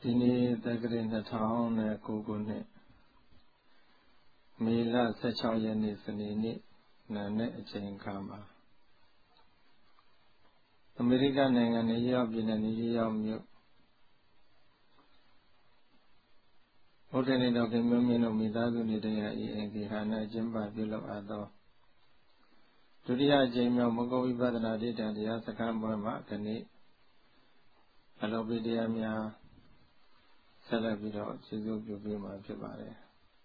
ဒီနေ့တက္ကရာ2009ခုနှစ်မေလ16ရက်နေ့စနေနေ့နာနဲ့အချိန်အခါမှာအမေရိကန်နိုင်ငံနယူးယောက်ပြည်နယ်နယူးယောက်မြို့ဘုဒ္ဓနေတော်ခင်မျိုးမြင့်တို့မိသားစုနေတရားဤအိမ်ဒီဟာနဲ့ကျင်းပပြုလုပ်အပ်သောဒုတိယအကြိမ်မြောက်မဂ္ဂဝိပဿနာဒိဋ္ဌံတရားစခန်းပွဲမှာဒီနေ့အလောပိတရားများဆက်လက်ပြီးတော့ကျေးဇူးပြုပေးမှာဖြစ်ပါတယ်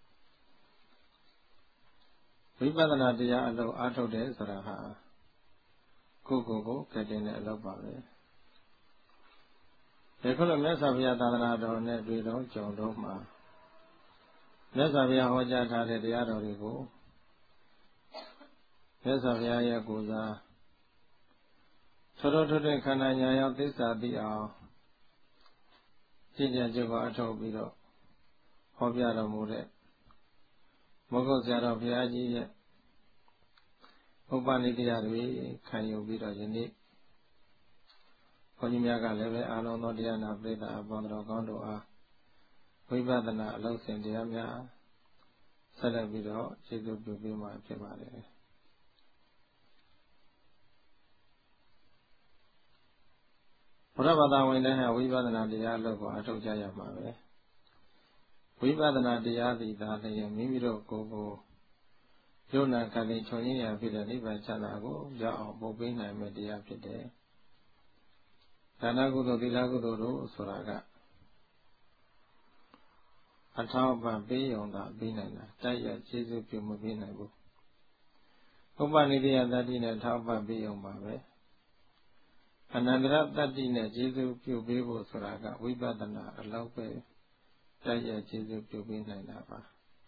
ဝိပဿနာတရားအလုပ်အားထုတ်တယ်ဆိုတာဟာကိုယ်ကိုကယ်တင်တဲ့အလုပ်ပါပဲဒီခုလိုမြတ်စွာဘုရားသာသနာတော်နဲ့တွေ့တော့ကြုံတော့မှာမြတ်စွာဘုရားဟောကြားထားတဲ့တရားတော်တွေကိုမြတ်စွာဘုရားရဲ့ကိုယ်စားထိုးထွတ်ခန္ဓာညာရောက်သစ္စာသိအောင်ရှင်းပြချက်ကိုအထောက်ပြီးတော့ဟောပြတော်မူတဲ့မဂ္ဂုတ်ဆရာတော်ဘုရားကြီးရဲ့ဥပနိဒေယတွေခံယူပြီးတော့ယနေ့ဘုန်းကြီးများကလည်းပဲအာလုံးသောတရားနာပရိသတ်အပေါင်းတော်ကောင်းတို့အားဝိပဿနာအလုံးစုံတရားများဆက်လက်ပြီးတော့ကျေးဇူးပြုပေးမှာဖြစ်ပါတယ်ဘုရားဘာသာဝင်တဲ့ဝိပဿနာတရားအလုပ်ကိုအထောက်ကြရမှာပဲဝိပဿနာတရားသည်သာလျှင်မိမိတို့ကိုယ်ကိုယုံနာခန္ဓာခြုံရင်းရဖြစ်တဲ့နိဗ္ဗာန်ချမ်းသာကိုရောက်အောင်ပို့ပေးနိုင်မယ့်တရားဖြစ်တယ်ဒါနကုသိုလ်သီလကုသိုလ်တို့ဆိုတာကအထောက်အပံ့ပေးရုံသာပေးနိုင်တာတိုက်ရကျေးဇူးပြုမပေးနိုင်ဘူးဥပနိဒေယတတ္တိနဲ့ထောက်ပံ့ပေးရုံပါပဲအနန္တရတတ္တိနဲ့ကျေးဇူးပြုပေးဖို့ဆိုတာကဝိပဿနာအလောက်ပဲတိုက်ရကျေးဇူးပြုပေးနိုင်တာပါ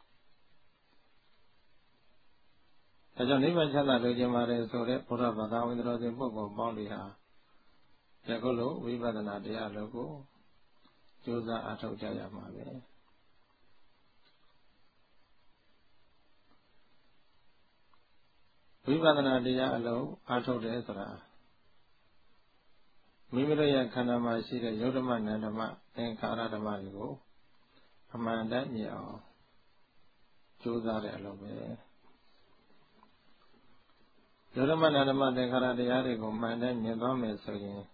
ဒါကြောင့်နိဗ္ဗာန်ချမ်းသာလိုချင်ပါတယ်ဆိုတဲ့ဘုရားဘာသာဝင်တော်စဉ်ပုဂ္ဂိုလ်ပေါင်းတွေဟာယခုလိုဝိပဿနာတရားလို့ကိုကြိုးစားအားထုတ်ကြရမှာပဲဝိပဿနာတရားအလုံးအားထုတ်တယ်ဆိုတာမိမိတို့ရဲ့ခန္ဓာမှာရှိတဲ့ယုတ်ဓမ္မနန္ဓမ္မသင်္ခါရဓမ္မတွေကိုအမှန်တည်းမြင်အောင်ကြိုးစားတဲ့အလုပ်ပဲယုတ်ဓမ္မနန္ဓမ္မသင်္ခါရတရားတွေကိုမှန်တည်းမြင်သွားမယ်ဆိုရင်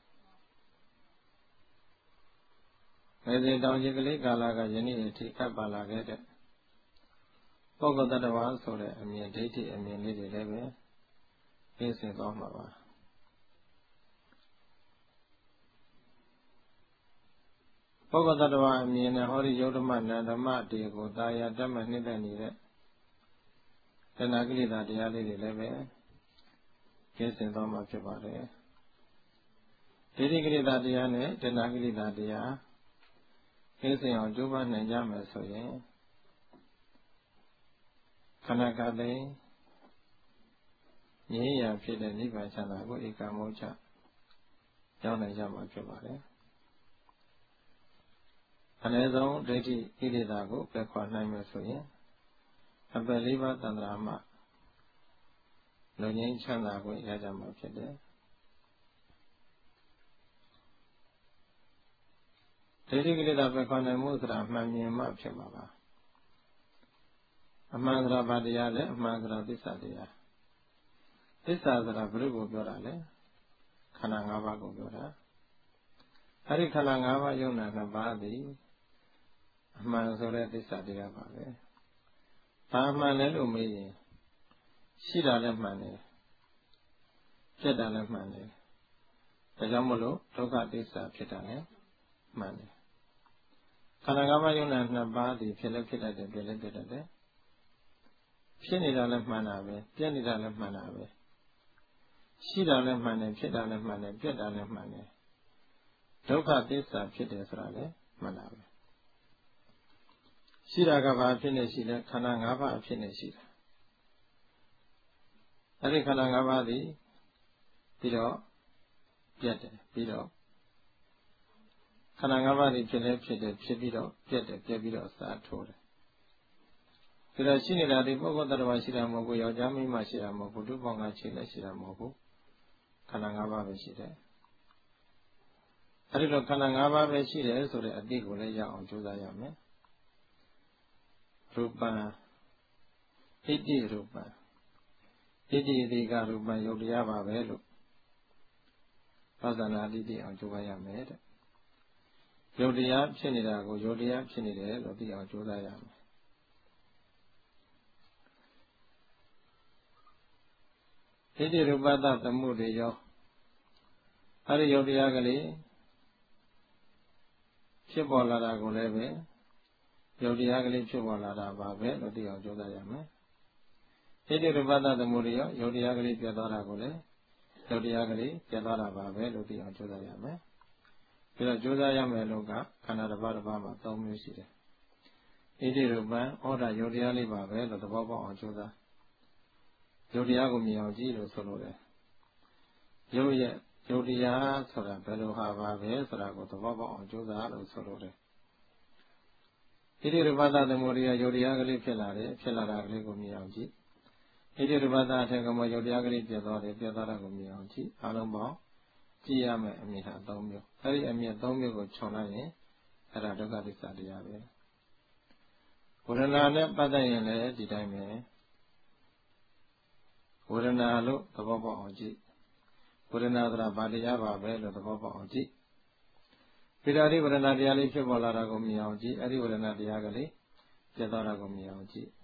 ငယ်စဉ်တောင်ကြီးကလေးကာလကယနေ့အထိကပ်ပါလာခဲ့တဲ့ပုဂ္ဂိုလ်တ attva ဆိုတဲ့အမြင်ဒိဋ္ဌိအမြင်လေးတွေလည်းပဲပြည့်စုံသွားမှာပါပုဂ္ဂိုလ်တ attva အမြင်နဲ့ဟောဒီယုတ်ဓမ္မနန္ဓမ္မတွေကိုတာယာတတ်မှနှိမ့်သက်နေတဲ့တဏှာကိလေသာတရားလေးတွေလည်းပဲပြည့်စုံသွားမှာဖြစ်ပါတယ်ဒိဋ္ဌိကိလေသာတရားနဲ့တဏှာကိလေသာတရားပြည့်စုံအောင်ကြိုးပမ်းနိုင်ကြမယ်ဆိုရင်ခန္ဓာကတိငြိမ်းရာဖြစ်တဲ့နိဗ္ဗာန်ချမ်းသာကိုဧကမောချရောက်နိုင်ကြမှာဖြစ်ပါတယ်အနည်းဆုံးဒိဋ္ဌိကိလေသာကိုပယ်ခွာနိုင်မယ်ဆိုရင်အပယ်လေးပါးတဏ္ဍာမှာလူငြိမ်းချမ်းသာကိုရကြမှာဖြစ်တယ်ဒိဋ္ဌိကိလေသာပယ်ခွာနိုင်မှုဆိုတာအမှန်မြင်မှဖြစ်မှာပါအမှန်ဆိုတာဘာတရားလဲအမှန်ဆိုတာသစ္စာတရားသစ္စာဆိုတာဘယ်လိုကိုပြောတာလဲခန္ဓာ၅ပါးကိုပြောတာအဲ့ဒီခန္ဓာ၅ပါးယုံနာ၅ပါးသည်အမှန်ဆိုတဲ့သစ္စာတရားပါပဲဘာမှန်လဲလို့မေးရင်ရှိတာလည်းမှန်တယ်ဖြစ်တာလည်းမှန်တယ်ဒါကြောင့်မလို့ဒုက္ခသစ္စာဖြစ်တာလည်းမှန်တယ်ခန္ဓာ၅ပါးယုံနာ၅ပါးသည်ဖြစ်လည်းဖြစ်တတ်တယ်ပြည့်လည်းပြည့်တတ်တယ်ဖြစ်နေတာလည်းမှန်တာပဲပြည့်နေတာလည်းမှန်တာပဲရှိတာလည်းမှန်တယ်ဖြစ်တာလည်းမှန်တယ်ပြည့်တာလည်းမှန်တယ်ဒုက္ခသစ္စာဖြစ်တယ်ဆိုတာလည်းမှန်တာပဲရှိတာကဘာအဖြစ်နဲ့ရှိလဲခန္ဓာ၅ပါးအဖြစ်နဲ့ရှိတာအဲ့ဒီခန္ဓာ၅ပါးသည်ပြီးတော့ပြတ်တယ်ပြီးတော့ခန္ဓာ၅ပါးသည်ဖြစ်လဲဖြစ်တယ်ဖြစ်ပြီးတော့ပြတ်တယ်ပြတ်ပြီးတော့စာထိုးတယ်ဒါတော့ရှိနေတာဒီပုဂ္ဂိုလ်တ attva ရှိတာမဟုတ်ဘူးယောက်ျားမိန်းမရှိတာမဟုတ်ဘူးဒုပေါင်းကရှိလည်းရှိတာမဟုတ်ဘူးခန္ဓာ၅ပါးပဲရှိတယ်အဲ့ဒီတော့ခန္ဓာ၅ပါးပဲရှိတယ်ဆိုတဲ့အတိကိုလည်းရအောင်ကြိုးစားရမယ်ရူပံဣတိရူပံဣတိဒီကရူပံယုတ်တရားပါပဲလို့သာသနာတိတိအောင်ကြိုးစားရမယ်တဲ့ယုတ်တရားဖြစ်နေတာကိုယုတ်တရားဖြစ်နေတယ်လို့သိအောင်ကြိုးစားရမယ်ဣတိရူပတသမှုတွေရောအဲ့ဒီယုတ်တရားကလေးဖြစ်ပေါ်လာတာကိုလည်းပဲယုတ်တရားကလေးဖြစ်ပေါ်လာတာပါပဲလို့သိအောင်ကြိုးစားရမယ်ဣတိရူပတသမှုတွေရောယုတ်တရားကလေးပြတ်သွားတာကိုလည်းယုတ်တရားကလေးပြတ်သွားတာပါပဲလို့သိအောင်ကြိုးစားရမယ်ပြီးတော့ကြိုးစားရမယ်လို့ကခန္ဓာတစ်ပါးတစ်ပါးမှာ၃မျိုးရှိတယ်ဣတိရူပံဩဒယုတ်တရားလေးပါပဲလို့သဘောပေါက်အောင်ကြိုးစားယုတ်တရားကိုမြင်အောင်ကြည့်လို့ဆိုလို့တယ်ယုတ်ရဲ့ယုတ်တရားဆိုတာဘယ်လိုဟာပါပဲဆိုတာကိုသဘောပေါက်အောင်ကြိုးစားလို့ဆိုလို့တယ်ဣတိရူပတသမှုရိယယုတ်တရားကလေးဖြစ်လာတယ်ဖြစ်လာတာကလေးကိုမြင်အောင်ကြည့်ဣတိရူပတအထက်ကမှယုတ်တရားကလေးပြတ်သွားတယ်ပြတ်သွားတာကိုမြင်အောင်ကြည့်အလုံးပေါင်းကြည့်ရမယ်အမြင်ဟာ၃မျိုးအဲ့ဒီအမြင်၃မျိုးကိုခြုံလိုက်ရင်အဲ့ဒါဒုက္ခသစ္စာတရားပဲဝေဒနာနဲ့ပတ်သက်ရင်လည်းဒီတိုင်းပဲဝေဒနာလို့သဘောပေါက်အောင်ကြည့်ဝေဒနာဆိုတာဘာတရားပါပဲလို့သဘောပေါက်အောင်ကြည့်ပြီးတော့ဒီဝေဒနာတရားလေးဖြစ်ပေါ်လာတာကိုမြင်အောင်ကြည့်အဲ့ဒီဝေဒနာတရားကလေးပြတ်သွားတာကိုမြင်အောင်ကြည့်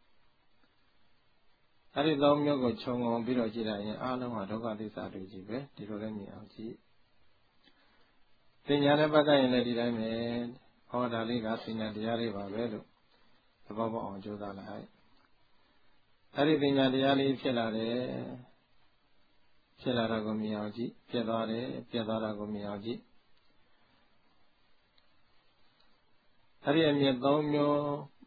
အဲ့ဒီ၃မျိုးကိုခြုံငုံပြီးတော့ကြည့်လိုက်ရင်အားလုံးဟာဒုက္ခသစ္စာတွေကြီးပဲဒီလိုလည်းမြင်အောင်ကြည့်ပညာနဲ့ပတ်သက်ရင်လည်းဒီတိုင်းပဲဟောဒါလေးကပညာတရားလေးပါပဲလို့သဘောပေါက်အောင်ကြိုးစားလိုက်အဲ့ဒီပညာတရားလေးဖြစ်လာတယ်ဖြစ်လာတာကိုမြင်အောင်ကြည့်ပြတ်သွားတယ်ပြတ်သွားတာကိုမြင်အောင်ကြည့်အဲ့ဒီအမြင်၃မျိုး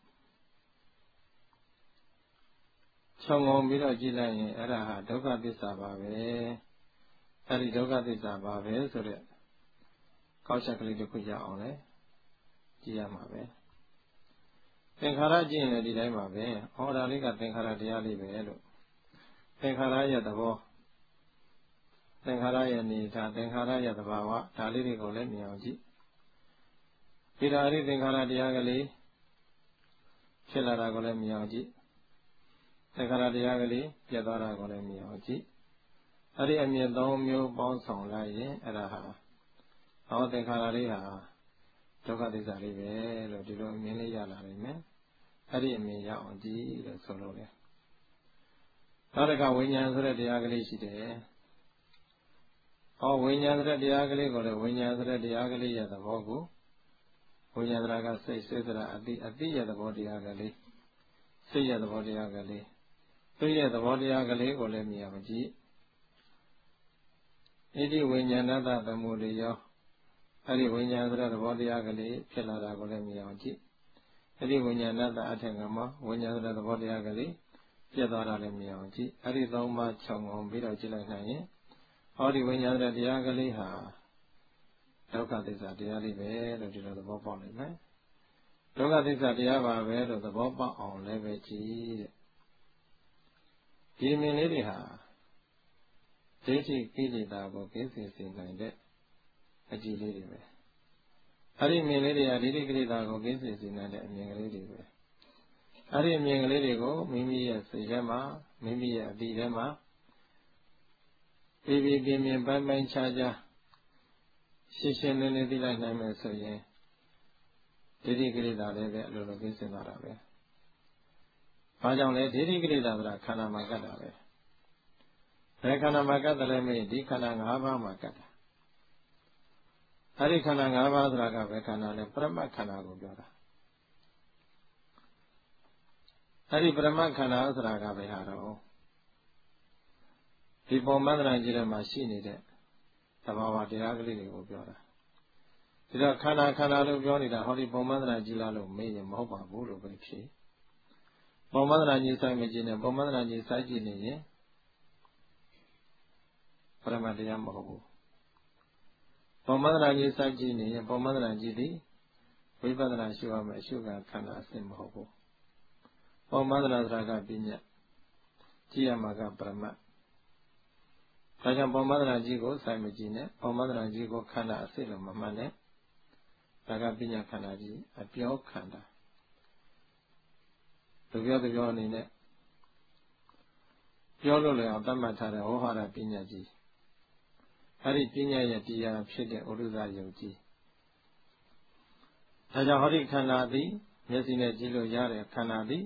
ခြုံငုံပြီးတော့ကြည့်လိုက်ရင်အဲ့ဒါဟာဒုက္ခသစ္စာပါပဲအဲ့ဒီဒုက္ခသစ္စာပါပဲဆိုတဲ့ကောက်ချက်ကလေးတစ်ခုရအောင်လေကြည့်ရမှာပဲသင်္ခါရကြည့်ရင်လည်းဒီတိုင်းပါပဲဟောဒါလေးကသင်္ခါရတရားလေးပဲလို့သင်္ခါရရဲ့သဘောသင်္ခါရရဲ့အနေထားသင်္ခါရရဲ့သဘာဝဒါလေးတွေကိုလည်းမြင်အောင်ကြည့်ဒီဓာရီသင်္ခါရတရားကလေးဖြစ်လာတာကိုလည်းမြင်အောင်ကြည့်သင်္ခါရတရားကလေးပြတ်သွားတာကိုလည်းမြင်အောင်ကြည့်အဲ့ဒီအမြင်၃မျိုးပေါင်းဆောင်လိုက်ရင်အဲ့ဒါဟာဟောသင်္ခါရလေးဟာဒုက္ခသစ္စာလေးပဲလို့ဒီလိုအမြင်လေးရလာနိုင်မယ်အဲ့ဒီအမြင်ရအောင်ကြည့်လို့ဆိုလို့လေနောက်တစ်ခါဝိညာဉ်ဆိုတဲ့တရားကလေးရှိတယ်ဟောဝိညာဉ်ဆိုတဲ့တရားကလေးကိုလည်းဝိညာဉ်ဆိုတဲ့တရားကလေးရဲ့သဘောကိုဝိညာဉ်ဆိုတာကစိတ်ဆိုတာအတိရဲ့သဘောတရားကလေးစိတ်ရဲ့သဘောတရားကလေးသူ့ရဲ့သဘောတရားကလေးကိုလည်းမြင်အောင်ကြည့်ဣတိဝိညာဏတသမုဒယအဲ့ဒီဝိညာဉ်ဆိုတဲ့သဘောတရားကလေးဖြစ်လာတာကိုလည်းမြင်အောင်ကြည့်အဲ့ဒီဝိညာဏတအထက်ကမှာဝိညာဉ်ဆိုတဲ့သဘောတရားကလေးပြတ်သွားတာလည်းမြင်အောင်ကြည့်အဲ့ဒီ၃ပါးခြုံငုံပြီးတော့ကြည့်လိုက်နိုင်ရင်ဟောဒီဝိညာဉ်ဆိုတဲ့တရားကလေးဟာဒုက္ခသစ္စာတရားလေးပဲလို့ဒီလိုသဘောပေါက်နိုင်မယ်ဒုက္ခသစ္စာတရားပါပဲလို့သဘောပေါက်အောင်လည်းပဲကြည့်တဲ့ဒီမြင်လေးတွေဟာဒိဋ္ဌိကိလေသာကိုကင်းစင်စေနိုင်တဲ့အကြည့်လေးတွေပဲအဲ့ဒီမြင်လေးတွေကဒိဋ္ဌိကိလေသာကိုကင်းစင်စေနိုင်တဲ့အမြင်ကလေးတွေပဲအဲ့ဒီအမြင်ကလေးတွေကိုမိမိရဲ့စိတ်ထဲမှာမိမိရဲ့အတိထဲမှာပြပြပြင်းပိုင်းပိုင်းခြားခြားရှင်းရှင်းလင်းလင်းသိလိုက်နိုင်မယ်ဆိုရင်ဒိဋ္ဌိကိလေသာလည်းပဲအလိုလိုကင်းစင်သွားတာပဲ။ဘာကြောင့်လဲဒိဋ္ဌိကိလေသာဆိုတာခန္ဓာမှာကတ်တာပဲ။ဘယ်ခန္ဓာမှာကတ်တယ်လဲမေးဒီခန္ဓာ၅ပါးမှာကတ်တာ။အဲဒီခန္ဓာ၅ပါးဆိုတာကဘယ်ခန္ဓာလဲပရမတ်ခန္ဓာကိုပြောတာ။အဲဒီပရမတ်ခန္ဓာဆိုတာကဘယ်ဟာတော့ဒီပုံမှန်တရားကြီးထဲမှာရှိနေတဲ့သဘာဝတရားကလေးတွေကိုပြောတာဒီတော့ခန္ဓာလို့ပြောနေတာဟောဒီပုံမှန်တရားကြီးလားလို့မေးရင်မဟုတ်ပါဘူးလို့ပဲဖြေပုံမှန်တရားကြီးစိုက်မကြည့်နဲ့ပုံမှန်တရားကြီးစိုက်ကြည့်နေရင်ပရမတ်တရားမဟုတ်ဘူးပုံမှန်တရားကြီးစိုက်ကြည့်နေရင်ပုံမှန်တရားကြီးသည်ဝိပဿနာရှုရမယ်အရှုခံခန္ဓာအစစ်မဟုတ်ဘူးပုံမှန်တရားဆိုတာကပညာကြည့်ရမှာကပရမတ်ဒါကြောင့်ပေါ်မသနာကြီးကိုစိုက်မကြည့်နဲ့ပေါ်မသနာကြီးကိုခန္ဓာအစစ်လို့မမှတ်နဲ့ဒါကပညာခန္ဓာကြီးအပြောခန္ဓာသူပြောအနေနဲ့ပြောလို့လည်းအောင်သတ်မှတ်ထားတဲ့ဝေါဟာရပညာကြီးအဲ့ဒီပညာရဲ့တရားဖြစ်တဲ့ဩရုဇယုတ်ကြီးဒါကြောင့်ဟောဒီခန္ဓာသည်မျက်စိနဲ့ကြည့်လို့ရတဲ့ခန္ဓာသည်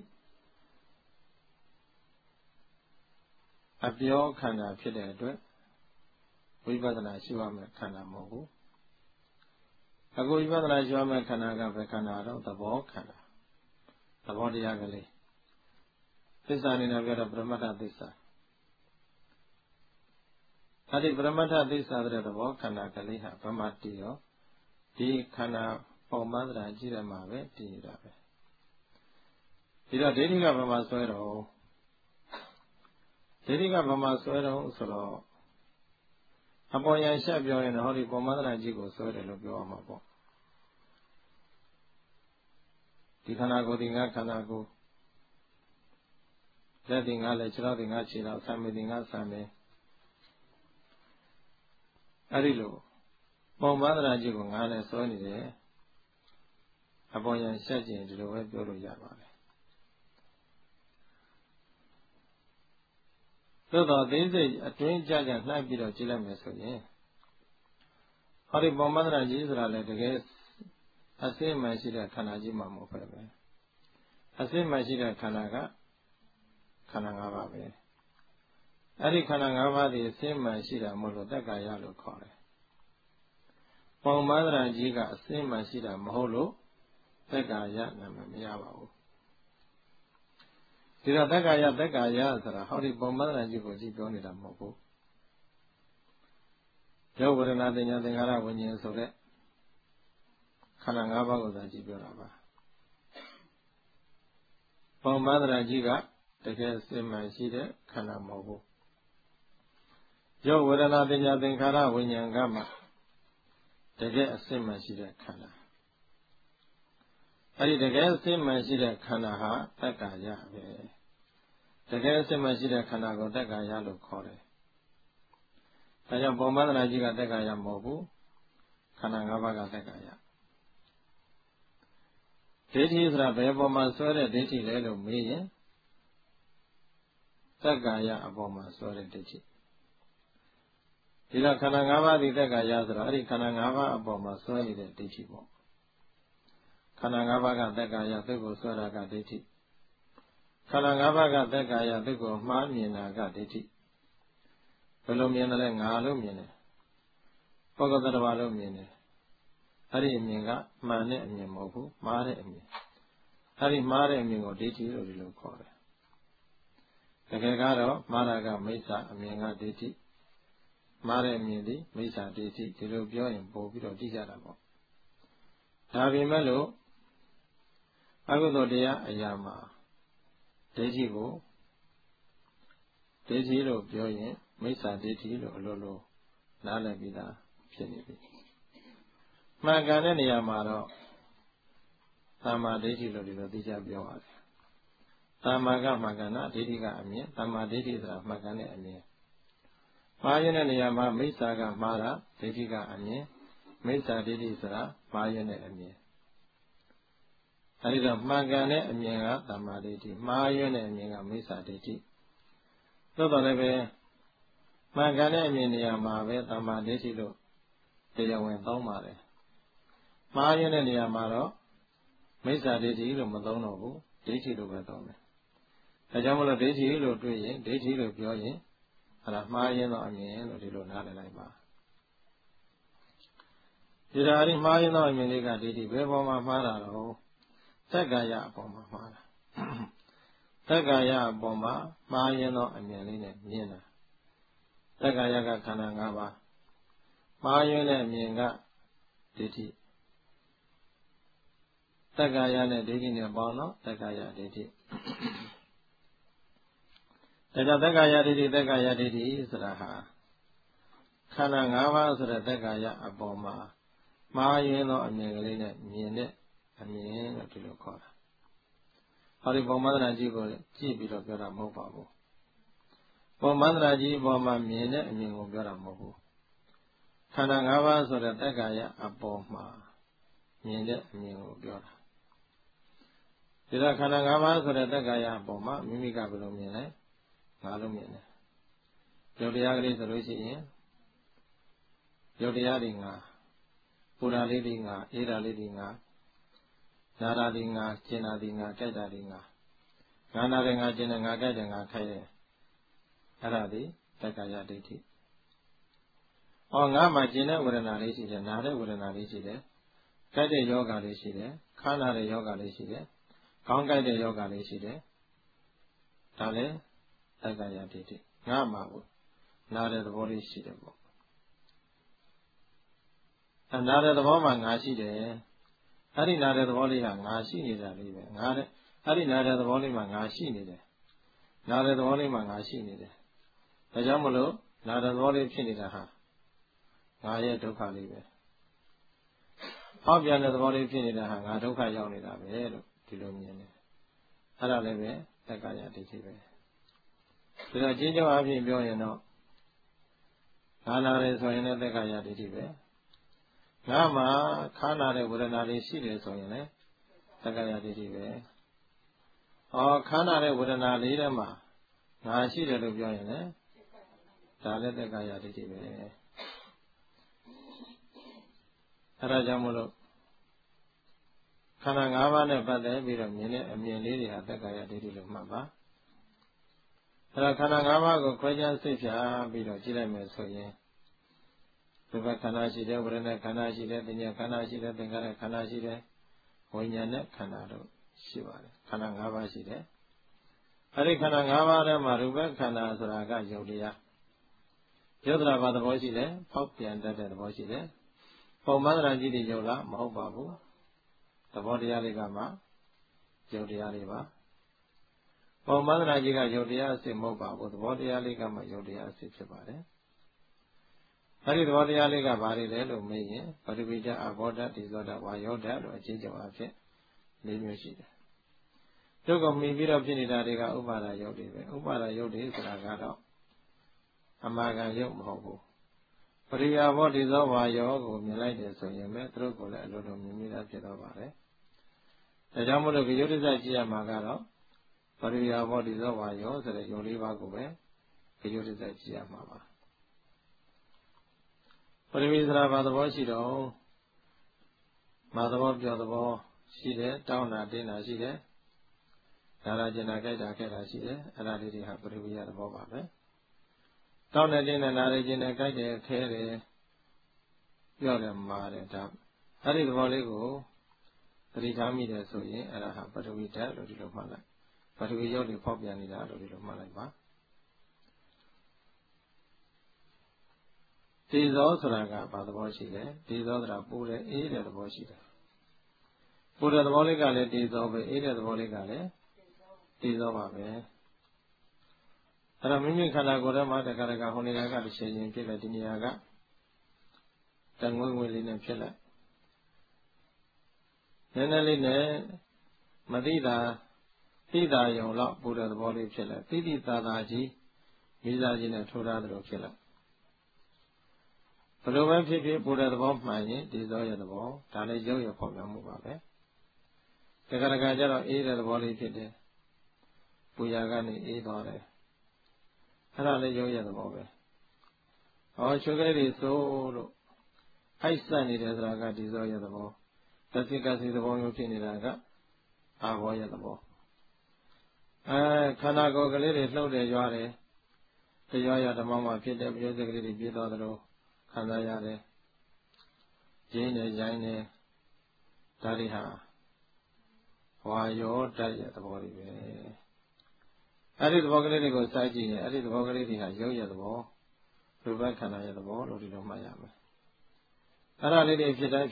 အပြောခန္ဓာဖြစ်တဲ့အတွက်ဝိပဿနာရှုရမယ့်ခန္ဓာမဟုတ်ဘူးအခုဝိပဿနာရှုရမယ့်ခန္ဓာကဘယ်ခန္ဓာတော့သဘောခန္ဓာသဘောတရားကလေးသစ္စာအနေနဲ့ပြောတော့ပရမတ္ထသစ္စာအဲ့ဒီပရမတ္ထသစ္စာတဲ့သဘောခန္ဓာကလေးဟာဗမာတည်ရောဒီခန္ဓာပေါ်မှသရာကြည့်ရမှာပဲတည်နေတာပဲဒီတော့ဒိဋ္ဌိကဗမာဆွဲတော့ဒိဋ္ဌိကဗမာဆွဲတော့ဆိုတော့အပေါ်ယံရှက်ပြောရင်ဟောဒီပေါ်မှသရာကြီးကိုဆွဲတယ်လို့ပြောရမှာပေါ့ဒီခန္ဓာကိုယ်ဒီငါခန္ဓာကိုယ်လက်ဒီငါလက်ခြေထောက်ဒီငါခြေထောက်ဆံမေဒီငါဆံမေအဲ့ဒီလိုပုံမှန်သရာကြီးကိုငါနဲ့ဆွဲနေတယ်အပေါ်ယံရှက်ခြင်းဒီလိုပဲပြောလို့ရပါတယ်သို့တော်သိစိတ်အတွင်းကြကြနှိုက်ပြီးတော့ကြည့်လိုက်မယ်ဆိုရင်ဟောဒီပုံမှန်သရာကြီးဆိုတာလေတကယ်အစစ်မှန်ရှိတဲ့ခန္ဓာကြီးမှမဟုတ်ပဲအစစ်မှန်ရှိတဲ့ခန္ဓာကခန္ဓာ၅ပါးပဲအဲ့ဒီခန္ဓာ၅ပါးဒီအစစ်မှန်ရှိတာမဟုတ်လို့တက္ကာယလို့ခေါ်တယ်ပုံမှန်သရာကြီးကအစစ်မှန်ရှိတာမဟုတ်လို့တက္ကာယနာမည်မရပါဘူးဒီတော့တက္ကာယဆိုတာဟောဒီပုံမှန်သရာကြီးကိုကြည့်ပြောနေတာမဟုတ်ဘူးယောဝရဏတညာသင်္ခါရဝိညာဉ်ဆိုတဲ့ခန္ဓာ၅ပါးကိုသာကြည့်ပြောတာပါပုံမှန်သရာကြီးကတကယ်အစစ်မှန်ရှိတဲ့ခန္ဓာမဟုတ်ဘူးယောဝရဏတညာသင်္ခါရဝိညာဉ်ကမှတကယ်အစစ်မှန်ရှိတဲ့ခန္ဓာအဲ့ဒီတကယ်အစစ်မှန်ရှိတဲ့ခန္ဓာဟာတက္ကာယပဲတကယ်အစစ်မှန်ရှိတဲ့ခန္ဓာကိုတက္ကာယလို့ခေါ်တယ်ဒါကြောင့်ပုံမှန်သရာကြီးကတက္ကာယမဟုတ်ဘူးခန္ဓာ၅ပါးကတက္ကာယဒိဋ္ဌိဆိုတာဘယ်ပေါ်မှာဆွဲတဲ့ဒိဋ္ဌိလဲလို့မေးရင်တက္ကာယအပေါ်မှာဆွဲတဲ့ဒိဋ္ဌိဒီတော့ခန္ဓာ၅ပါးဒီတက္ကာယဆိုတော့အဲ့ဒီခန္ဓာ၅ပါးအပေါ်မှာဆွဲနေတဲ့ဒိဋ္ဌိပေါ့ခန္ဓာ၅ပါးကတက္ကာယသူ့ကိုဆွဲတာကဒိဋ္ဌိခန္ဓာ၅ပါးကတက္ကာယသူ့ကိုမှားမြင်တာကဒိဋ္ဌိဘယ်လိုမြင်တယ်လဲငါလို့မြင်တယ်ပုဂ္ဂိုလ်တ attva လို့မြင်တယ်အဲ့ဒီအမြင်ကမှန်တဲ့အမြင်မဟုတ်ဘူးမှားတဲ့အမြင်အဲ့ဒီမှားတဲ့အမြင်ကိုဒိဋ္ဌိလို့ဒီလိုခေါ်တယ်တကယ်ကတော့မှားတာကမိစ္ဆာအမြင်ကဒိဋ္ဌိမှားတဲ့အမြင်ဒီမိစ္ဆာဒိဋ္ဌိဒီလိုပြောရင်ပို့ပြီးတော့သိကြတာပေါ့ဒါပေမဲ့လို့အကုသိုလ်တရားအရာမှာဒိဋ္ဌိကိုဒိဋ္ဌိလို့ပြောရင်မိစ္ဆာဒိဋ္ဌိလို့အလိုလိုနားလည်ပြီးသားဖြစ်နေပြီမှန်ကန်တဲ့နေရာမှာတော့သမ္မာဒိဋ္ဌိလို့ဒီလိုသိကြပြောပါတယ်သမ္မာကမှန်ကန်တာဒိဋ္ဌိကအမြင်သမ္မာဒိဋ္ဌိဆိုတာမှန်ကန်တဲ့အမြင်မှားရတဲ့နေရာမှာမိစ္ဆာကမှားတာဒိဋ္ဌိကအမြင်မိစ္ဆာဒိဋ္ဌိဆိုတာမှားရတဲ့အမြင်အဲဒီတော့မှန်ကန်တဲ့အမြင်ကသမ္မာဒိဋ္ဌိမှားရတဲ့အမြင်ကမိစ္ဆာဒိဋ္ဌိသို့တော်လည်းပဲမှန်ကန်တဲ့အမြင်နေရာမှာပဲသမ္မာဒိဋ္ဌိလို့တရားဝင်သုံးပါတယ်မှားရတဲ့နေရာမှာတော့မိစ္ဆာဒိဋ္ဌိလို့မသုံးတော့ဘူးဒိဋ္ဌိလို့ပဲသုံးတယ်ဒါကြောင့်မလို့ဒိဋ္ဌိလို့တွေ့ရင်ဒိဋ္ဌိလို့ပြောရင်အဲ့ဒါမှားရင်တော့အမြင်လို့ဒီလိုနားလည်လိုက်ပါဒီဓာရီမှားရင်တော့အမြင်လေးကဒိဋ္ဌိဘယ်ပေါ်မှာမှားတာတော့သက္ကာယအပေါ်မှာမှားတာသက္ကာယအပေါ်မှာမှားရင်တော့အမြင်လေးနဲ့မြင်တာသက္ကာယကခန္ဓာ၅ပါးမှားရင်တဲ့အမြင်ကဒိဋ္ဌိသက္ကာယနဲ့ဒိဋ္ဌိနဲ့ပေါင်းတော့သက္ကာယဒိဋ္ဌိဒါကြောင့်သက္ကာယဒိဋ္ဌိသက္ကာယဒိဋ္ဌိဆိုတာဟာခန္ဓာ၅ပါးဆိုတဲ့သက္ကာယအပေါ်မှာမှားရင်တော့အမြင်ကလေးနဲ့မြင်တဲ့အမြင်လို့ဒီလိုခေါ်တာဟောဒီပုံမှန်တရားကြီးကိုကြည့်ပြီးတော့ပြောတာမဟုတ်ပါဘူးပေါ်မန္တရာကြီးပေါ်မှာမြင်တဲ့အမြင်ကိုပြောတာမဟုတ်ဘူးခန္ဓာ၅ပါးဆိုတဲ့တက္ကာယအပေါ်မှာမြင်တဲ့အမြင်ကိုပြောတာဒီတော့ခန္ဓာ၅ပါးဆိုတဲ့တက္ကာယအပေါ်မှာမိမိကဘယ်လိုမြင်လဲငါလို့မြင်တယ်ရုပ်တရားကလေးဆိုလို့ရှိရင်ရုပ်တရားတွေငါပူရာလေးတွေငါအေးရာလေးတွေငါနာရာတွေငါကျင်တာတွေငါကြိုက်တာတွေငါနာတယ်ငါကျင်တယ်ငါကြိုက်တယ်ငါခိုက်တယ်အဲ့ဒါဒီတက္ကာယဒိဋ္ဌိငါမှကျင်တဲ့ဝေဒနာလေးရှိတယ်နာတဲ့ဝေဒနာလေးရှိတယ်ကြိုက်တဲ့ယောဂလေးရှိတယ်ခါနာတဲ့ယောဂလေးရှိတယ်ခေါင်းကြိုက်တဲ့ယောဂလေးရှိတယ်ဒါလည်းတက္ကာယဒိဋ္ဌိငါမှဘူးနာတဲ့သဘောလေးရှိတယ်ပေါ့နာတဲ့သဘောမှာငါရှိတယ်အဲ့ဒီနာတဲ့သဘောလေးကငါရှိနေတာလေးပဲငါတဲ့အဲ့ဒီနာတဲ့သဘောလေးမှာငါရှိနေတယ်နာတဲ့သဘောလေးမှာငါရှိနေတယ်ဒါကြောင့်မလို့နာတဲ့သဘောလေးဖြစ်နေတာဟာငါရဲ့ဒုက္ခလေးပဲဖောက်ပြန်တဲ့သဘောလေးဖြစ်နေတာဟာငါဒုက္ခရောက်နေတာပဲလို့ဒီလိုမြင်တယ်အဲ့ဒါလည်းပဲတက္ကာယဒိဋ္ဌိပဲဒါတော့အချင်းချင်းအပြင်ပြောရင်တော့ငါနာတယ်ဆိုရင်လည်းတက္ကာယဒိဋ္ဌိပဲငါမှာခါနာတဲ့ဝေဒနာလေးရှိတယ်ဆိုရင်လည်းတက္ကာယဒိဋ္ဌိပဲခါနာတဲ့ဝေဒနာလေးထဲမှာငါရှိတယ်လို့ပြောရင်လည်းဒါလည်းတက္ကာယဒိဋ္ဌိပဲအဲ့ဒါကြောင့်မလို့ခန္ဓာ၅ပါးနဲ့ပတ်သက်ပြီးတော့မြင်တဲ့အမြင်လေးတွေဟာတက္ကာယဒိဋ္ဌိလို့မှတ်ပါအဲ့ဒါခန္ဓာ၅ပါးကိုခွဲခြားစိတ်ဖြာပြီးတော့ကြည့်လိုက်မယ်ဆိုရင်ဒီဘက်ခန္ဓာရှိတယ်ဝေဒနာခန္ဓာရှိတယ်ပညာခန္ဓာရှိတယ်သင်္ခါရခန္ဓာရှိတယ်ဝိညာဉ်နဲ့ခန္ဓာတို့ရှိပါတယ်ခန္ဓာ၅ပါးရှိတယ်အဲ့ဒီခန္ဓာ၅ပါးထဲမှာရူပခန္ဓာဆိုတာကယုတ်တရားယုတ်တရားဘာသဘောရှိလဲဖောက်ပြန်တတ်တဲ့သဘောရှိတယ်ပုံမှန်တရားကြီးတွေယုတ်လားမဟုတ်ပါဘူးသဘောတရားတွေကမှယုတ်တရားတွေပါပုံမှန်တရားကြီးကယုတ်တရားအစစ်မဟုတ်ပါဘူးသဘောတရားလေးကမှယုတ်တရားအစစ်ဖြစ်ပါတယ်အဲ့ဒီသဘောတရားလေးကဘာတွေလဲလို့မေးရင်ပထဝီဓာတ်အဘောဓာတ်ဒီဇောဓာတ်ဝါယောဓာတ်လို့အချင်းချင်းအဖြစ်၄မျိုးရှိတယ်သူကမှီပြီးတော့ဖြစ်နေတာတွေကဥပါဒယုတ်တွေပဲဥပါဒယုတ်တွေဆိုတာကတော့အမာခံယုတ်မဟုတ်ဘူးပရိယာဘောဒီဇောဝါယောကိုမြင်လိုက်တယ်ဆိုရင်ပဲသူတို့ကလည်းအလိုလိုမြင်မိတာဖြစ်တော့ပါတယ်ဒါကြောင့်မို့လို့ဒီယုတ်တရားကြည့်ရမှာကတော့ပရိယာဘောဒီဇောဝါယောဆိုတဲ့ယုတ်လေးပါးကိုပဲဒီယုတ်တရားကြည့်ရမှာပါပရိဝိသရာဘာသဘောရှိတော့မာသဘောပြောသဘောရှိတယ်တောင်းတာတင်းတာရှိတယ်ဒါရကျင်တာကြိုက်တာခဲ့တာရှိတယ်အဲ့ဒါလေးတွေဟာပရိဝိယသဘောပါပဲတောင်းတဲ့တင်းတဲ့နာရကျင်တဲ့ကြိုက်တယ်ခဲတယ်ပြောတယ်မာတယ်ဒါအဲ့ဒီသဘောလေးကိုသတိထားမိတယ်ဆိုရင်အဲ့ဒါဟာပထဝီဓာတ်လို့ဒီလိုမှတ်လိုက်ပထဝီရုပ်တွေဖောက်ပြန်နေတာလို့ဒီလိုမှတ်လိုက်ပါဒီဇောဆိုတာကဘာသဘောရှိလဲဒီဇောဆိုတာပူတယ်အေးတဲ့သဘောရှိတယ်ပူတဲ့သဘောလေးကလည်းဒီဇောပဲအေးတဲ့သဘောလေးကလည်းဒီဇောပါပဲအဲ့တော့မိမိခန္ဓာကိုယ်ထဲမှာတခါတခါဟိုနေရာကတစ်ချိန်ချင်းဖြစ်လိုက်ဒီနေရာကတငွေ့ငွေ့လေးနဲ့ဖြစ်လိုက်နည်းနည်းလေးနဲ့မသိတာယုံတော့ပူတဲ့သဘောလေးဖြစ်လိုက်သိသာသာကြီးမိသားချင်းနဲ့ထိုးထားတယ်လို့ဖြစ်လိုက်ဘယ်လိုပဲဖြစ်ဖြစ်ပူတဲ့သဘောမှန်ရင်ဒီဇောရဲ့သဘောဒါလည်းရုပ်ရဖော်ပြမှုပါပဲတခါတခါကျတော့အေးတဲ့သဘောလေးဖြစ်တယ်ပူရာကနေအေးသွားတယ်အဲ့ဒါလည်းရုပ်ရသဘောပဲချွေးကလေးတွေစိုးလို့အိုက်ဆက်နေတယ်ဆိုတာကဒီဇောရသဘောတသိကစီသဘောမျိုးဖြစ်နေတာကအာဘောရသဘောခန္ဓာကိုယ်ကလေးတွေလှုပ်တယ်ရွာတယ်တရားရဓမ္မမှာဖြစ်တဲ့ပြောစကလေးတွေပြည့်သွားသလိုခံစားရတယ်ကျင်းနေရိုင်းနေဒါတွေဟာဝါယောတတ်ရဲ့သဘောတွေပဲအဲ့ဒီသဘောကလေးတွေကိုစိုက်ကြည့်ရင်အဲ့ဒီသဘောကလေးတွေဟာရုပ်ရဲ့သဘောရူပခန္ဓာရဲ့သဘောလို့ဒီလိုမှတ်ရမယ်အဲ့ဒါလေးတွေဖြစ်တိုင်း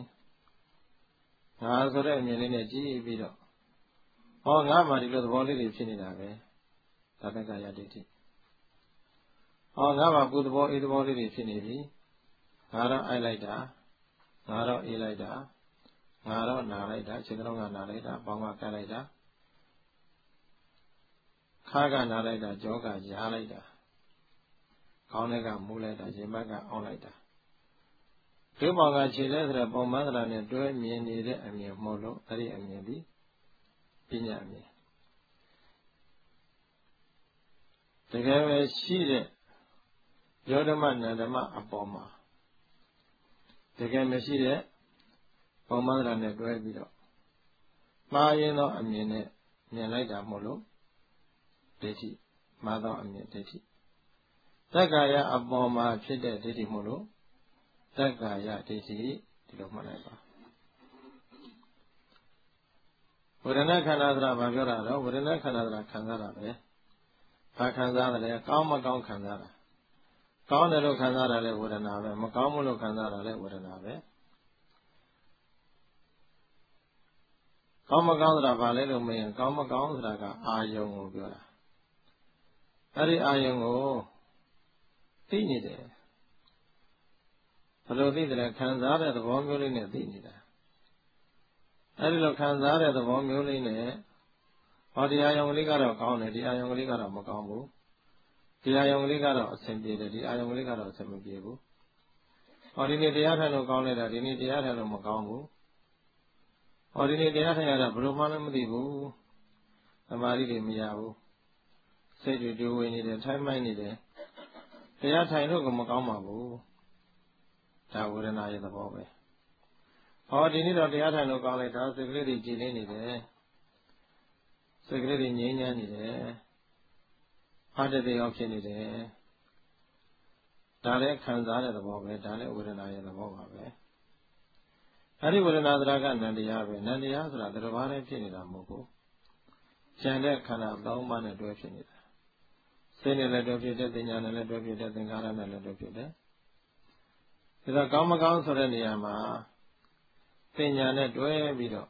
ငါဆိုတဲ့အမြင်လေးနဲ့ကြည့်ပြီးတော့ငါမှဒီလိုသဘောလေးတွေဖြစ်နေတာပဲဒါတက္ကာယဒိဋ္ဌိငါမှပူသဘောအေးသဘောလေးတွေဖြစ်နေပြီငါတော့အိုက်လိုက်တာငါတော့အေးလိုက်တာငါတော့နာလိုက်တာခြေကလုံးကနာလိုက်တာပေါင်းကကပ်လိုက်တာခါကနာလိုက်တာကြောကရားလိုက်တာခေါင်းထဲကမူးလိုက်တာရင်ဘတ်ကအောင်းလိုက်တာဒုပေါင်ကခြေလဲဆိုတဲ့ပုံမှန်သလားနဲ့တွဲမြင်နေတဲ့အမြင်မဟုတ်လို့အဲ့ဒီအမြင်ဒီပညာအမြင်တကယ်ပဲရှိတဲ့ယောဓမနန္ဓမအပေါ်မှာတကယ်မရှိတဲ့ပုံမှန်သလားနဲ့တွဲပြီးတော့မှားရင်သောအမြင်နဲ့မြင်လိုက်တာမဟုတ်လို့ဒိဋ္ဌိမှားသောအမြင်ဒိဋ္ဌိတက္ကာယအပေါ်မှာဖြစ်တဲ့ဒိဋ္ဌိမဟုတ်လို့တက္ကာယဒိဋ္ဌိဒီလိုမှတ်လိုက်ပါဝေဒနာခန္ဓာဆိုတာဘာပြောတာတော့ဝေဒနာခန္ဓာဆိုတာခံစားတာပဲဘာခံစားတယ်ကောင်းမကောင်းခံစားတာကောင်းတယ်လို့ခံစားတာလည်းဝေဒနာပဲမကောင်းဘူးလို့ခံစားတာလည်းဝေဒနာပဲကောင်းမကောင်းဆိုတာဘာလဲလို့မေးရင်ကောင်းမကောင်းဆိုတာကအာယုံကိုပြောတာအဲ့ဒီအာယုံကိုသိနေတယ်ဘယ်လိုသိတယ်ခံစားတဲ့သဘောမျိုးလေးနဲ့သိနေတာအဲ့ဒီလိုခံစားတဲ့သဘောမျိုးလေးနဲ့ဟောဒီအာယုံကလေးကတော့ကောင်းတယ်ဒီအာယုံကလေးကတော့မကောင်းဘူးဒီအာယုံကလေးကတော့အဆင်ပြေတယ်ဒီအာယုံကလေးကတော့အဆင်မပြေဘူးဟောဒီနေ့တရားထိုင်လို့ကောင်းနေတာဒီနေ့တရားထိုင်လို့မကောင်းဘူးဟောဒီနေ့တရားထိုင်ရတာဘယ်လိုမှလည်းမသိဘူးသမာဓိတွေမရဘူးစိတ်တွေကြိုးဝင်နေတယ်ထိုင်မိုက်နေတယ်တရားထိုင်လို့ကမကောင်းပါဘူးဒါဝေဒနာရဲ့သဘောပဲဟောဒီနေ့တော့တရားထိုင်လို့ကောင်းလိုက်တာစိတ်ကလေးတွေကြည်လင်းနေတယ်စိတ်ကလေးတွေငြိမ်းချမ်းနေတယ်အားတည်းရောဖြစ်နေတယ်ဒါလည်းခံစားတဲ့သဘောပဲဒါလည်းဝေဒနာရဲ့သဘောပါပဲအဲ့ဒီဝေဒနာသရကနန္တရားပဲနန္တရားဆိုတာတစ်ပါးနဲ့ဖြစ်နေတာမဟုတ်ဘူးကျန်တဲ့ခန္ဓာ၃ပါးနဲ့တွဲဖြစ်နေတာစိတ်နဲ့လည်းတွဲဖြစ်တယ်ဉာဏ်နဲ့လည်းတွဲဖြစ်တယ်သင်္ခါရနဲ့လည်းတွဲဖြစ်တယ်ဒါတော့ကောင်းမကောင်းဆိုတဲ့နေရာမှာပညာနဲ့တွဲပြီးတော့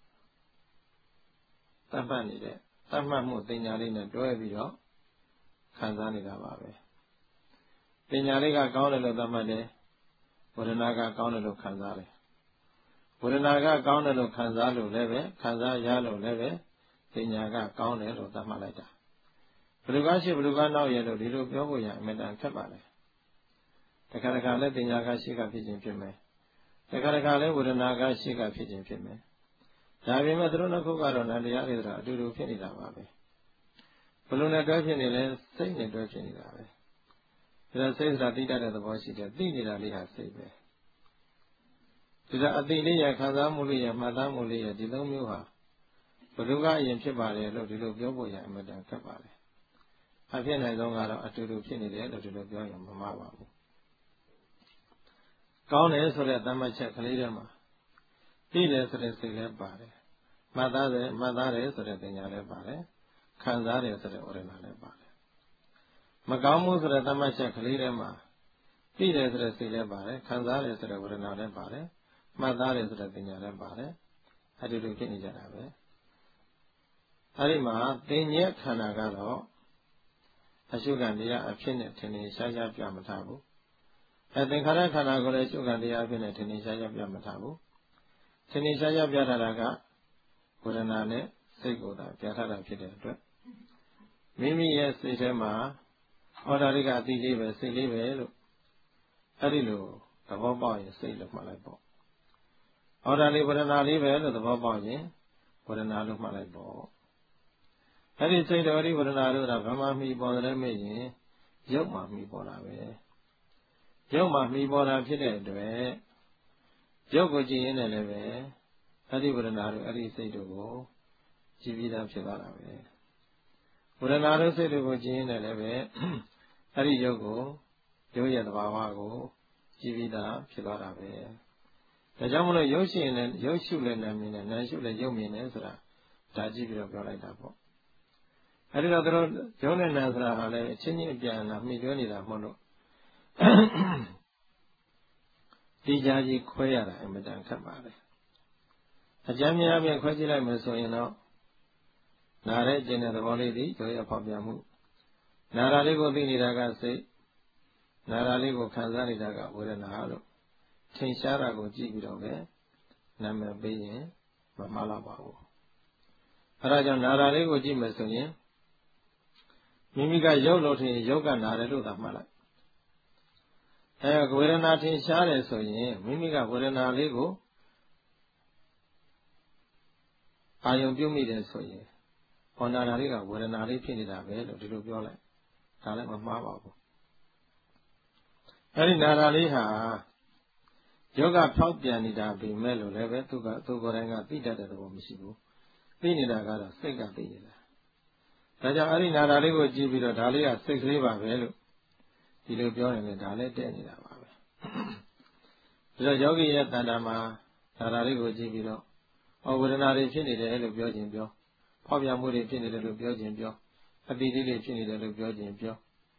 သတ်မှတ်နေတဲ့သတ်မှတ်မှုပညာလေးနဲ့တွဲပြီးတော့ခံစားနေတာပါပဲပညာလေးကကောင်းတယ်လို့သတ်မှတ်တယ်ဝေဒနာကကောင်းတယ်လို့ခံစားတယ်ဝေဒနာကကောင်းတယ်လို့ခံစားလို့လည်းပဲခံစားရလို့လည်းပဲပညာကကောင်းတယ်လို့သတ်မှတ်လိုက်တာဘယ်လိုကရှိဘယ်လိုကနောက်ရလို့ဒီလိုပြောဖို့ရအမြဲတမ်းခက်ပါလေတခါတခါလည်းပညာကရှိကဖြစ်ခြင်းဖြစ်မယ်တခါတခါလည်းဝေဒနာကရှိကဖြစ်ခြင်းဖြစ်မယ်ဒါပေမဲ့သူတို့နှစ်ခုကတော့နန္တရားတွေဆိုတာအတူတူဖြစ်နေတာပါပဲဘယ်လိုနဲ့တွဲဖြစ်နေလဲစိတ်နဲ့တွဲဖြစ်နေတာပဲဒါစိတ်ဆိုတာသိတတ်တဲ့သဘောရှိတယ်သိနေတာလေးဟာစိတ်ပဲဒါအသိလေးရခံစားမှုလေးရမှတ်သားမှုလေးရဒီသုံးမျိုးဟာဘယ်လိုကအရင်ဖြစ်ပါလဲလို့ဒီလိုပြောဖို့ရအမှန်တန်ခက်ပါလေအဖြစ်နိုင်ဆုံးကတော့အတူတူဖြစ်နေတယ်လို့ဒီလိုပြောရင်မမှားပါဘူးကောင်းတယ်ဆိုတဲ့သတ်မှတ်ချက်ကလေးတွေမှာသိတယ်ဆိုတဲ့စိတ်လည်းပါတယ်မှတ်သားတယ်ဆိုတဲ့ပညာလည်းပါတယ်ခံစားတယ်ဆိုတဲ့ဝေဒနာလည်းပါတယ်မကောင်းမှုဆိုတဲ့သတ်မှတ်ချက်ကလေးတွေမှာသိတယ်ဆိုတဲ့စိတ်လည်းပါတယ်ခံစားတယ်ဆိုတဲ့ဝေဒနာလည်းပါတယ်မှတ်သားတယ်ဆိုတဲ့ပညာလည်းပါတယ်အတူတူဖြစ်နေကြတာပဲအဲဒီမှာသင်္ညက်ခန္ဓာကတော့အရှုခံတရားအဖြစ်နဲ့ထင်ထင်ရှားရှားပြမထားဘူးသင်္ခါရခန္ဓာကိုလည်းအရှုခံတရားအဖြစ်နဲ့ထင်ထင်ရှားရှားပြမထားဘူးထင်ထင်ရှားရှားပြထားတာကဝေဒနာနဲ့စိတ်ကိုသာပြထားတာဖြစ်တဲ့အတွက်မိမိရဲ့စိတ်ထဲမှာဟောတာလေးကအတိလေးပဲစိတ်လေးပဲလို့အဲ့ဒီလိုသဘောပေါက်ရင်စိတ်လို့မှတ်လိုက်ပေါ့ဟောတာလေးဝေဒနာလေးပဲလို့သဘောပေါက်ရင်ဝေဒနာလို့မှတ်လိုက်ပေါ့အဲ့ဒီစိတ်တော်ဒီဝေဒနာတို့ကဘာမှမှီပေါ်တယ်မေ့ရင်ရုပ်မှမှီပေါ်တာပဲရုပ်မှမှီပေါ်တာဖြစ်တဲ့အတွက်ရုပ်ကိုကြည့်ရင်လည်းပဲအဲ့ဒီဝေဒနာတို့အဲ့ဒီစိတ်တို့ကိုကြည့်ပြီးသားဖြစ်သွားတာပဲဝေဒနာတို့စိတ်တို့ကိုကြည့်ရင်လည်းပဲအဲ့ဒီရုပ်ကိုရုပ်ရဲ့သဘာဝကိုကြည့်ပြီးသားဖြစ်သွားတာပဲဒါကြောင့်မလို့ရုပ်ရှိရင်လည်းရုပ်ရှုလည်းနာမြင်တယ်နာရှုလည်းရုပ်မြင်တယ်ဆိုတာဒါကြည့်ပြီးတော့ပြောလိုက်တာပေါ့အဲ့ဒီတော့တို့ရုပ်နဲ့နာဆိုတာဟာလည်းအချင်းချင်းအပြန်အလှန်မှီတွဲနေတာမဟုတ်လို့ဒီကြားကြီးခွဲရတာအမှန်တန်ခက်ပါလေအကြမ်းများအပြင်ခွဲကြည့်လိုက်မယ်ဆိုရင်တော့နားတဲ့ကျင်တဲ့သဘောလေးဒီရုပ်ရဖောက်ပြမှုနာတာလေးကိုသိနေတာကစိတ်နာတာလေးကိုခံစားနေတာကဝေဒနာလို့ထင်ရှားတာကိုကြည့်ပြီးတော့ပဲနာမည်ပေးရင်မမှားတော့ပါဘူးအဲဒါကြောင့်နာတာလေးကိုကြည့်မယ်ဆိုရင်မိမိကရုပ်လို့ထင်ရုပ်ကနာတယ်လို့သာမှတ်လိုက်ဝေဒနာထင်ရှားတယ်ဆိုရင်မိမိကဝေဒနာလေးကိုအာယုံပြုမိတယ်ဆိုရင်ဟောနာတာလေးကဝေဒနာလေးဖြစ်နေတာပဲလို့ဒီလိုပြောလိုက်ဒါလည်းမမှားပါဘူးအဲ့ဒီနာတာလေးဟာယောဂဖောက်ပြန်နေတာပြီမဲ့လို့လည်းပဲသူကိုယ်တိုင်ကသိတတ်တဲ့သဘောမရှိဘူးသိနေတာကတော့စိတ်ကသိနေတာဒါကြောင့်အဲ့ဒီနာတာလေးကိုကြည့်ပြီးတော့ဒါလေးကစိတ်ကလေးပါပဲလို့ဒီလိုပြောရင်လည်းဒါလည်းတဲ့နေတာပါပဲဒါကြောင့်ယောဂီရဲ့တဏ္ဍာမှာနာတာလေးကိုကြည့်ပြီးတော့ဝေဒနာတွေဖြစ်နေတယ်လို့ပြောခြင်းပြောဖောက်ပြန်မှုတွေဖြစ်နေတယ်လို့ပြောခြင်းပြောအတိအကျတွေဖြစ်နေတယ်လို့ပြောခြင်းပြော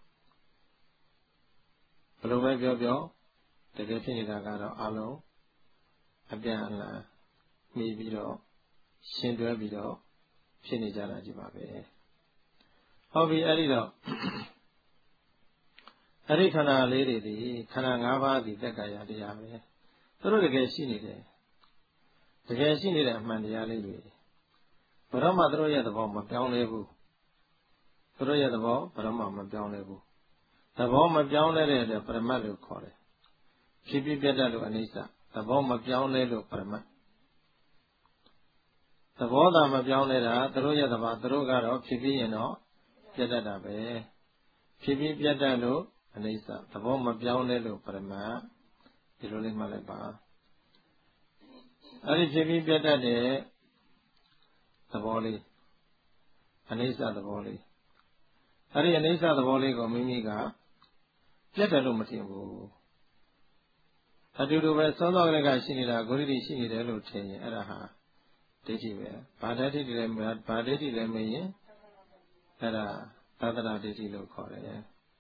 ဘယ်လိုပဲပြောပြောတကယ်ဖြစ်နေတာကတော့အလုံးအပြန်အလှန်မိပြီးတော့ရှင်းတွဲပြီးတော့ဖြစ်နေကြတာကြီးပါပဲဟုတ်ပြီအဲ့ဒီတော့အဲ့ဒီခန္ဓာလေးတွေဒီခန္ဓာ၅ပါးဒီသက်ကာယတရားပဲသူတို့တကယ်ရှိနေတယ်တကယ်ရှိနေတဲ့အမှန်တရားလေးတွေဘယ်တော့မှသူတို့ရဲ့သဘောမပြောင်းလဲဘူးသူတို့ရဲ့သဘောဘယ်တော့မှမပြောင်းလဲဘူးသဘောမပြောင်းလဲတဲ့အတွက်ပရမတ်လို့ခေါ်တယ်ဖြစ်ပြီးပြတ်တတ်လို့အနိစ္စသဘောမပြောင်းလဲလို့ပရမတ်သဘောသာမပြောင်းလဲတာသူတို့ရဲ့သဘောသူတို့ကတော့ဖြစ်ပြီးရင်တော့ပြတ်တတ်တာပဲဖြစ်ပြီးပြတ်တတ်လို့အနိစ္စသဘောမပြောင်းလဲလို့ပရမတ်ဒီလိုလေးမှတ်လိုက်ပါအဲ့ဒီဖြစ်ပြီးပြတ်တတ်တဲ့သဘောလေးအနိစ္စသဘောလေးအဲ့ဒီအနိစ္စသဘောလေးကိုမိမိကပြတ်တယ်လို့မထင်ဘူးအတူတူပဲစောစောကလေးကရှိနေတာဂုရိတိရှိနေတယ်လို့ထင်ရင်အဲ့ဒါဟာဒိဋ္ဌိပဲဘာဒိဋ္ဌိလဲဘာဒိဋ္ဌိလဲမရင်အဲ့ဒါသတ္တရာဒိဋ္ဌိလို့ခေါ်တယ်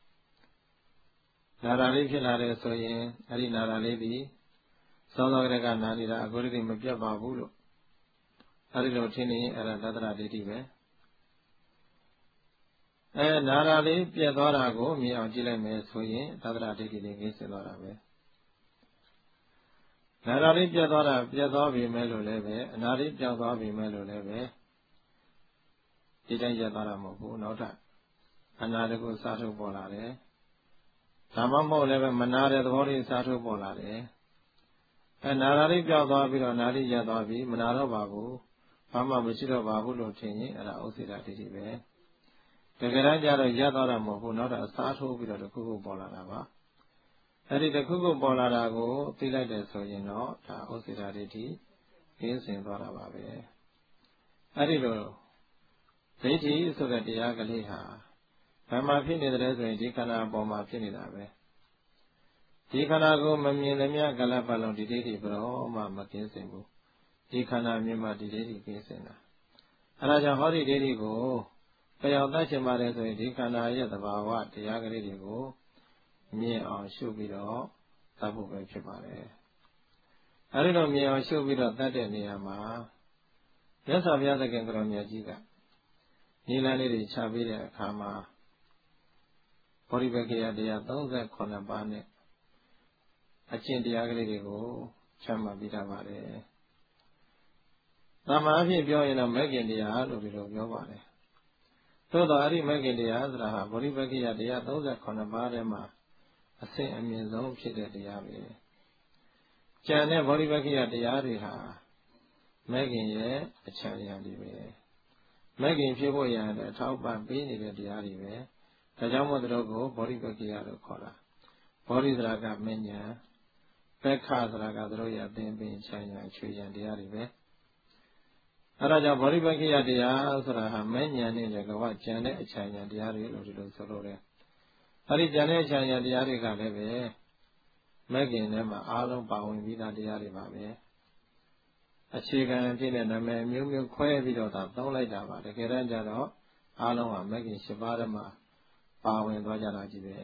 နာရာလေးဖြစ်လာတယ်ဆိုရင်အဲ့ဒီနာရာလေးဒီစောစောကလေးကနာနေတာအဂုရိတိမပြတ်ပါဘူးလို့အဲ့ဒီလိုထင်နေရင်အဲ့ဒါသတ္တရာဒိဋ္ဌိပဲနာရာလေးပြတ်သွားတာကိုမြင်အောင်ကြည့်လိုက်မယ်ဆိုရင်သတ္တရာဒိဋ္ဌိလေးကင်းစင်သွားတာပဲနာရာလေးပြတ်သွားတာပြတ်သွားပြီမဲ့လို့လည်းပဲအနာလေးပြောင်းသွားပြီမဲ့လို့လည်းပဲဒီတိုင်းပြတ်သွားတာမဟုတ်ဘူးနောက်ထပ်အနာတကူစားထုတ်ပေါ်လာတယ်ဒါမှမဟုတ်လည်းပဲမနာတဲ့သဘောလေးစားထုတ်ပေါ်လာတယ်နာရာလေးပြောင်းသွားပြီးတော့နာလေးရပ်သွားပြီမနာတော့ပါဘူးဘာမှမရှိတော့ပါဘူးလို့ထင်ရင်အဲ့ဒါဥစ္စေတဒိဋ္ဌိပဲတကယ်တမ်းကျတော့ရပ်သွားတာမဟုတ်ဘူးနောက်တော့အစားထိုးပြီးတော့တစ်ခုခုပေါ်လာတာပါအဲ့ဒီတစ်ခုခုပေါ်လာတာကိုသိလိုက်တယ်ဆိုရင်တော့ဒါဥစ္စေတဒိဋ္ဌိကင်းစင်သွားတာပါပဲအဲ့ဒီလိုဒိဋ္ဌိဆိုတဲ့တရားကလေးဟာဘယ်မှာဖြစ်နေတယ်ဆိုရင်ဒီခန္ဓာအပေါ်မှာဖြစ်နေတာပဲဒီခန္ဓာကိုမမြင်သမျှကလပ်ပတ်လုံးဒီဒိဋ္ဌိဘယ်တော့မှမကင်းစင်ဘူးဒီခန္ဓာမြင်မှဒီဒိဋ္ဌိကင်းစင်တာအဲ့ဒါကြောင့်ဟောဒီဒိဋ္ဌိကိုပြောင်းတတ်ချင်ပါတယ်ဆိုရင်ဒီခန္ဓာရဲ့သဘာဝတရားကလေးတွေကိုမြင်အောင်ရှုပြီးတော့သတ်ဖို့ပဲဖြစ်ပါတယ်အဲဒီလိုမြင်အောင်ရှုပြီးတော့သတ်တဲ့နေရာမှာမြတ်စွာဘုရားသခင်ကိုရောမြတ်ကြီးကနိလန်းလေးတွေချပေးတဲ့အခါမှာဗောဓိပက္ခယတရား38ပါးနဲ့အကျင့်တရားကလေးတွေကိုချမှတ်ပြီးထားပါတယ်သာမန်အဖြစ်ပြောရင်တော့မဂ္ဂင်တရားလို့ဒီလိုပြောပါတယ်သို့တော်အဲ့ဒီမဂ္ဂင်တရားဆိုတာဟာဗောဓိပက္ခယတရား38ပါးထဲမှာအဆင့်အမြင့်ဆုံးဖြစ်တဲ့တရားပဲကျန်တဲ့ဗောဓိပက္ခယတရားတွေဟာမဂ္ဂင်ရဲ့အချမ်းရံတွေပဲမဂ္ဂင်ဖြစ်ဖို့ရတဲ့အထောက်ပံ့ပေးနေတဲ့တရားတွေပဲဒါကြောင့်မို့သူတို့ကိုဗောဓိပက္ခယလို့ခေါ်တာဗောဓိဆိုတာကမဉ္ဇဉ်ပက္ခဆိုတာကသူတို့ရဲ့အသင်ပင်ချမ်းရံချွေရံတရားတွေပဲအဲ့ဒါကြောင့်ဗောဓိပက္ခယတရားဆိုတာဟာမဉ္ဇဉ်နဲ့လည်းကဝကျန်တဲ့အချမ်းရံတရားတွေလို့ဒီလိုဆိုလို့တယ်အဲ့ဒီကျန်တဲ့အချမ်းရံတရားတွေကလည်းပဲမဂ္ဂင်ထဲမှာအားလုံးပါဝင်ပြီးသားတရားတွေပါပဲအခြေခံအဖြစ်နဲ့နာမည်မျိုးမျိုးခွဲပြီးတော့သာသုံးလိုက်တာပါတကယ်တမ်းကျတော့အားလုံးကမဂ္ဂင်၈ပါးထဲမှာပါဝင်သွားကြတာကြီးပဲ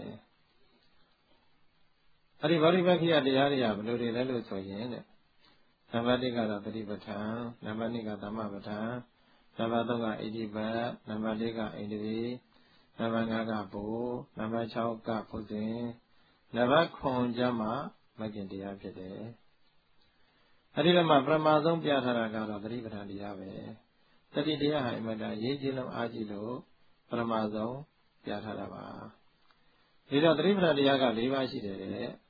အဲ့ဒီဗောဓိပက္ခယတရားတွေကဘယ်လိုတွေလဲလို့ဆိုရင်တဲ့နံပါတ်1ကတော့သတိပဋ္ဌာန်နံပါတ်2ကသမ္မာပဋ္ဌာန်နံပါတ်3ကဣတိပတ်နံပါတ်4ကဣန္ဒြေနံပါတ်5ကဘူနံပါတ်6ကဖုဇင်နံပါတ်9ကျမှမဂ္ဂင်တရားဖြစ်တယ်အဲ့ဒီမှာပရမဆုံးပြထားတာကတော့သတိပဋ္ဌာန်တရားပဲတတိတရားဟာအမှန်တန်ရေးကြီးလုံးအားကြီးလို့ပရမဆုံးပြထားတာပါဒီတော့သတိပဋ္ဌာန်တရားက၄ပါးရှိတယ်တဲ့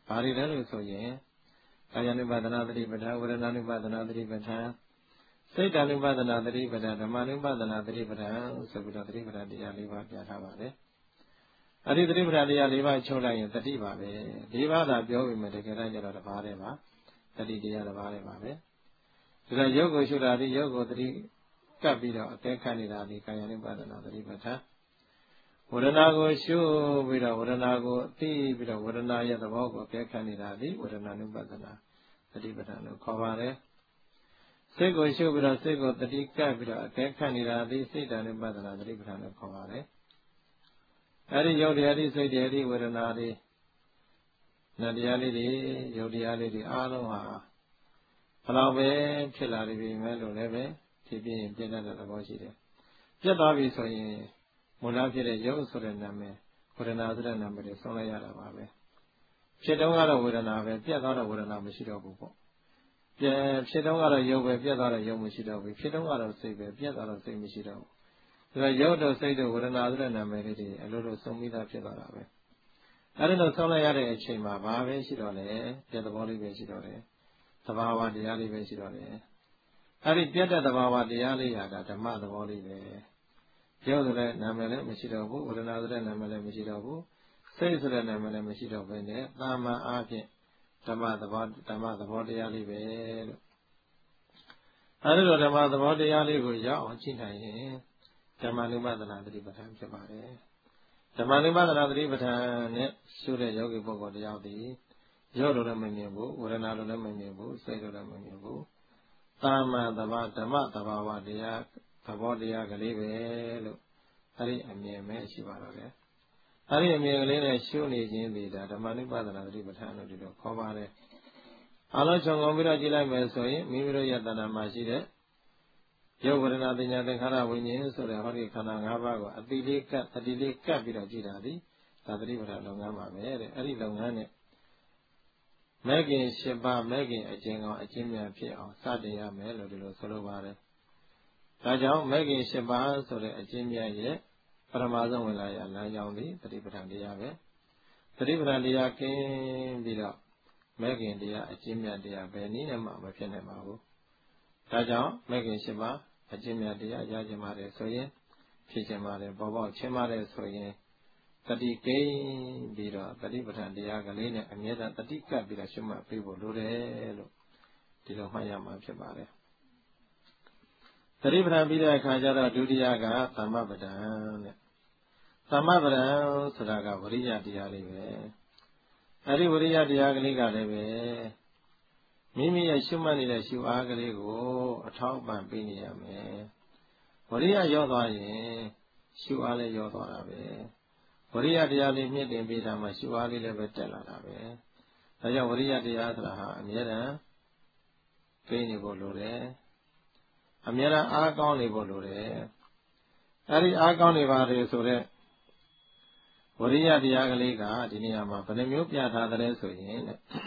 ဘာတွေလဲလို့ဆိုရင်ကာယ ानु ပါဒနာသတိပဋ္ဌာန်ဝေဒနာ ानु ပါဒနာသတိပဋ္ဌာန်စိတ် ानु ပါဒနာသတိပဋ္ဌာန်ဓမ္မ ानु ပါဒနာသတိပဋ္ဌာန်ဆိုပြီးတော့သတိပဋ္ဌာန်တရား၄ပါးပြထားပါတယ်အဲ့ဒီသတိပဋ္ဌာန်တရား၄ပါးချုပ်လိုက်ရင်တတိပါပဲ၄ပါးသာပြောပြီးမှတကယ်တမ်းကျတော့တစ်ပါးတည်းပါတတိတရားတစ်ပါးတည်းပါပဲဒါကရုပ်ကိုရှုတာဒီရုပ်ကိုသတိကပ်ပြီးတော့အသက်ခံနေတာဒီကာယ ानु ပါဒနာသတိပဋ္ဌာန်ဝေဒနာကိုရှုပြီးတော့ဝေဒနာကိုသိပြီးတော့ဝေဒနာရဲ့သဘောကိုအသက်ခံနေတာဒီဝေဒနာ ानु ပါဒနာသတိပဋ္ဌာန်လို့ခေါ်ပါတယ်စိတ်ကိုရှုပြီးတော့စိတ်ကိုတတိကပ်ပြီးတော့အသက်ခံနေတာဒီစိတ် ानु ပါဒနာသတိပဋ္ဌာန်လို့ခေါ်ပါတယ်အဲဒီယုတ်တရားဒီစိတ်တရားဒီဝေဒနာဒီနတရားလေးတွေယုတ်တရားလေးတွေအားလုံးဟာဘယ်တော့ပဲဖြစ်လာပြီမဲ့လို့လည်းပဲဖြစ်ပြီးရင်ပြည့်တတ်တဲ့သဘောရှိတယ်ပြတ်သွားပြီဆိုရင်မူလဖြစ်တဲ့ယုတ်ဆိုတဲ့နာမည်ဝေဒနာဆိုတဲ့နာမည်တွေဆုံးလိုက်ရတာပါပဲဖြစ်တော့ကတော့ဝေဒနာပဲပြတ်သွားတော့ဝေဒနာမရှိတော့ဘူးပေါ့ဖြစ်တော့ကတော့ယုတ်ပဲပြတ်သွားတော့ယုတ်မရှိတော့ဘူးဖြစ်တော့ကတော့စိတ်ပဲပြတ်သွားတော့စိတ်မရှိတော့ဘူးဒါရုပ်တို့စိတ်တို့ဝေဒနာဆိုတဲ့နာမည်လေးတွေအလိုလိုဆုံးပြီးသားဖြစ်သွားတာပဲအဲဒီလိုဆုံးလိုက်ရတဲ့အချိန်မှာဘာပဲရှိတော့လဲပြတ်သဘောလေးပဲရှိတော့တယ်သဘာဝတရားလေးပဲရှိတော့တယ်အဲဒီပြတ်တဲ့သဘာဝတရားလေးဟာဓမ္မသဘောလေးပဲရုပ်ဆိုတဲ့နာမည်လည်းမရှိတော့ဘူးဝေဒနာဆိုတဲ့နာမည်လည်းမရှိတော့ဘူးစိတ်ဆိုတဲ့နာမည်လည်းမရှိတော့ဘဲနဲ့သာမန်အားဖြင့်ဓမ္မသဘောတရားလေးပဲလို့အဲဒီလိုဓမ္မသဘောတရားလေးကိုရောက်အောင်ကြည့်နိုင်ရင်ဓမ္မ ानु ပါဒနာသတိပဋ္ဌာန်ဖြစ်ပါတယ်ဓမ္မ ानु ပါဒနာသတိပဋ္ဌာန်နဲ့ရှုတဲ့ယောဂီပုဂ္ဂိုလ်တယောက်ဒီရုပ်လိုလည်းမမြင်ဘူးဝေဒနာလိုလည်းမမြင်ဘူးစိတ်လိုလည်းမမြင်ဘူးသာမန်ဓမ္မသဘာဝတရားသဘောတရားကလေးပဲလို့အဲဒီအမြင်ပဲရှိပါတော့တယ်အဲဒီအမြင်ကလေးနဲ့ရှုနေခြင်းဒီဓမ္မ ानु ပါဒနာသတိပဋ္ဌာန်လို့ဒီလိုခေါ်ပါတယ်အလုံးစုံကုန်ပြီးတော့ကြည့်လိုက်မယ်ဆိုရင်မိမိတို့ရဲ့တဏ္ဍာမှာရှိတဲ့ယုတ်ဝေဒနာပညာသင်္ခါရဝိညာဉ်ဆိုတဲ့ဟောဒီခန္ဓာ၅ပါးကိုအတိလေးကပ်ပြီးတော့ကြည့်တာဒီသာသတိပဋ္ဌာန်လုပ်ငန်းပါပဲတဲ့အဲ့ဒီလုပ်ငန်းနဲ့မဲ့ခင်၈ပါးမဲ့ခင်အကျဉ်းကောင်အကျဉ်းများဖြစ်အောင်စတင်ရမယ်လို့ဒီလိုဆိုလိုပါတယ်ဒါကြောင့်မဲ့ခင်၈ပါးဆိုတဲ့အကျဉ်းများရဲ့ပရမဆုံးဝင်လာရလမ်းကြောင်းဒီသတိပဋ္ဌာန်တရားပဲသတိပဋ္ဌာန်တရားကင်းပြီးတော့မဲ့ခင်တရားအကျဉ်းများတရားဘယ်နည်းနဲ့မှမဖြစ်နိုင်ပါဘူးဒါကြောင့်မဲ့ခင်၈ပါးအကျဉ်းများတရားရခြင်းပါတယ်ဆိုရင်ဖြစ်ခြင်းပါတယ်ပေါ်ပေါက်ခြင်းပါတယ်ဆိုရင်တတိကိန်းပြီးတော့တတိပဋ္ဌာန်တရားကလေးနဲ့အမြဲတမ်းတတိကပ်ပြီးတော့ရှုမှတ်ပေးဖို့လိုတယ်လို့ဒီလိုမှတ်ရမှာဖြစ်ပါတယ်တတိပဋ္ဌာန်ပြီးတဲ့အခါကျတော့ဒုတိယကသမ္မပဋ္ဌာန်တဲ့သမ္မပဋ္ဌာန်ဆိုတာကဝရိယတရားလေးပဲအဲဒီဝရိယတရားကလေးကလည်းပဲမိမိရဲ့ရှုမှတ်နေတဲ့ရှုအားကလေးကိုအထောက်ပံ့ပေးနေရမယ်ဝရိယရောသွားရင်ရှုအားလည်းရောသွားတာပဲဝရိယတရားလေးမြင့်တင်ပေးတာမှရှုအားလေးလည်းပဲတက်လာတာပဲဒါကြောင့်ဝရိယတရားဆိုတာဟာအမြဲတမ်းကိန်းနေဖို့လိုတယ်အမြဲတမ်းအားကောင်းနေဖို့လိုတယ်အဲဒီအားကောင်းနေပါတယ်ဆိုတော့ဝရိယတရားကလေးကဒီနေရာမှာဘယ်နှမျိုးပြထားသလဲဆိုရင်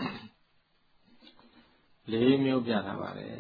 ၄မျိုးပြထားပါတယ်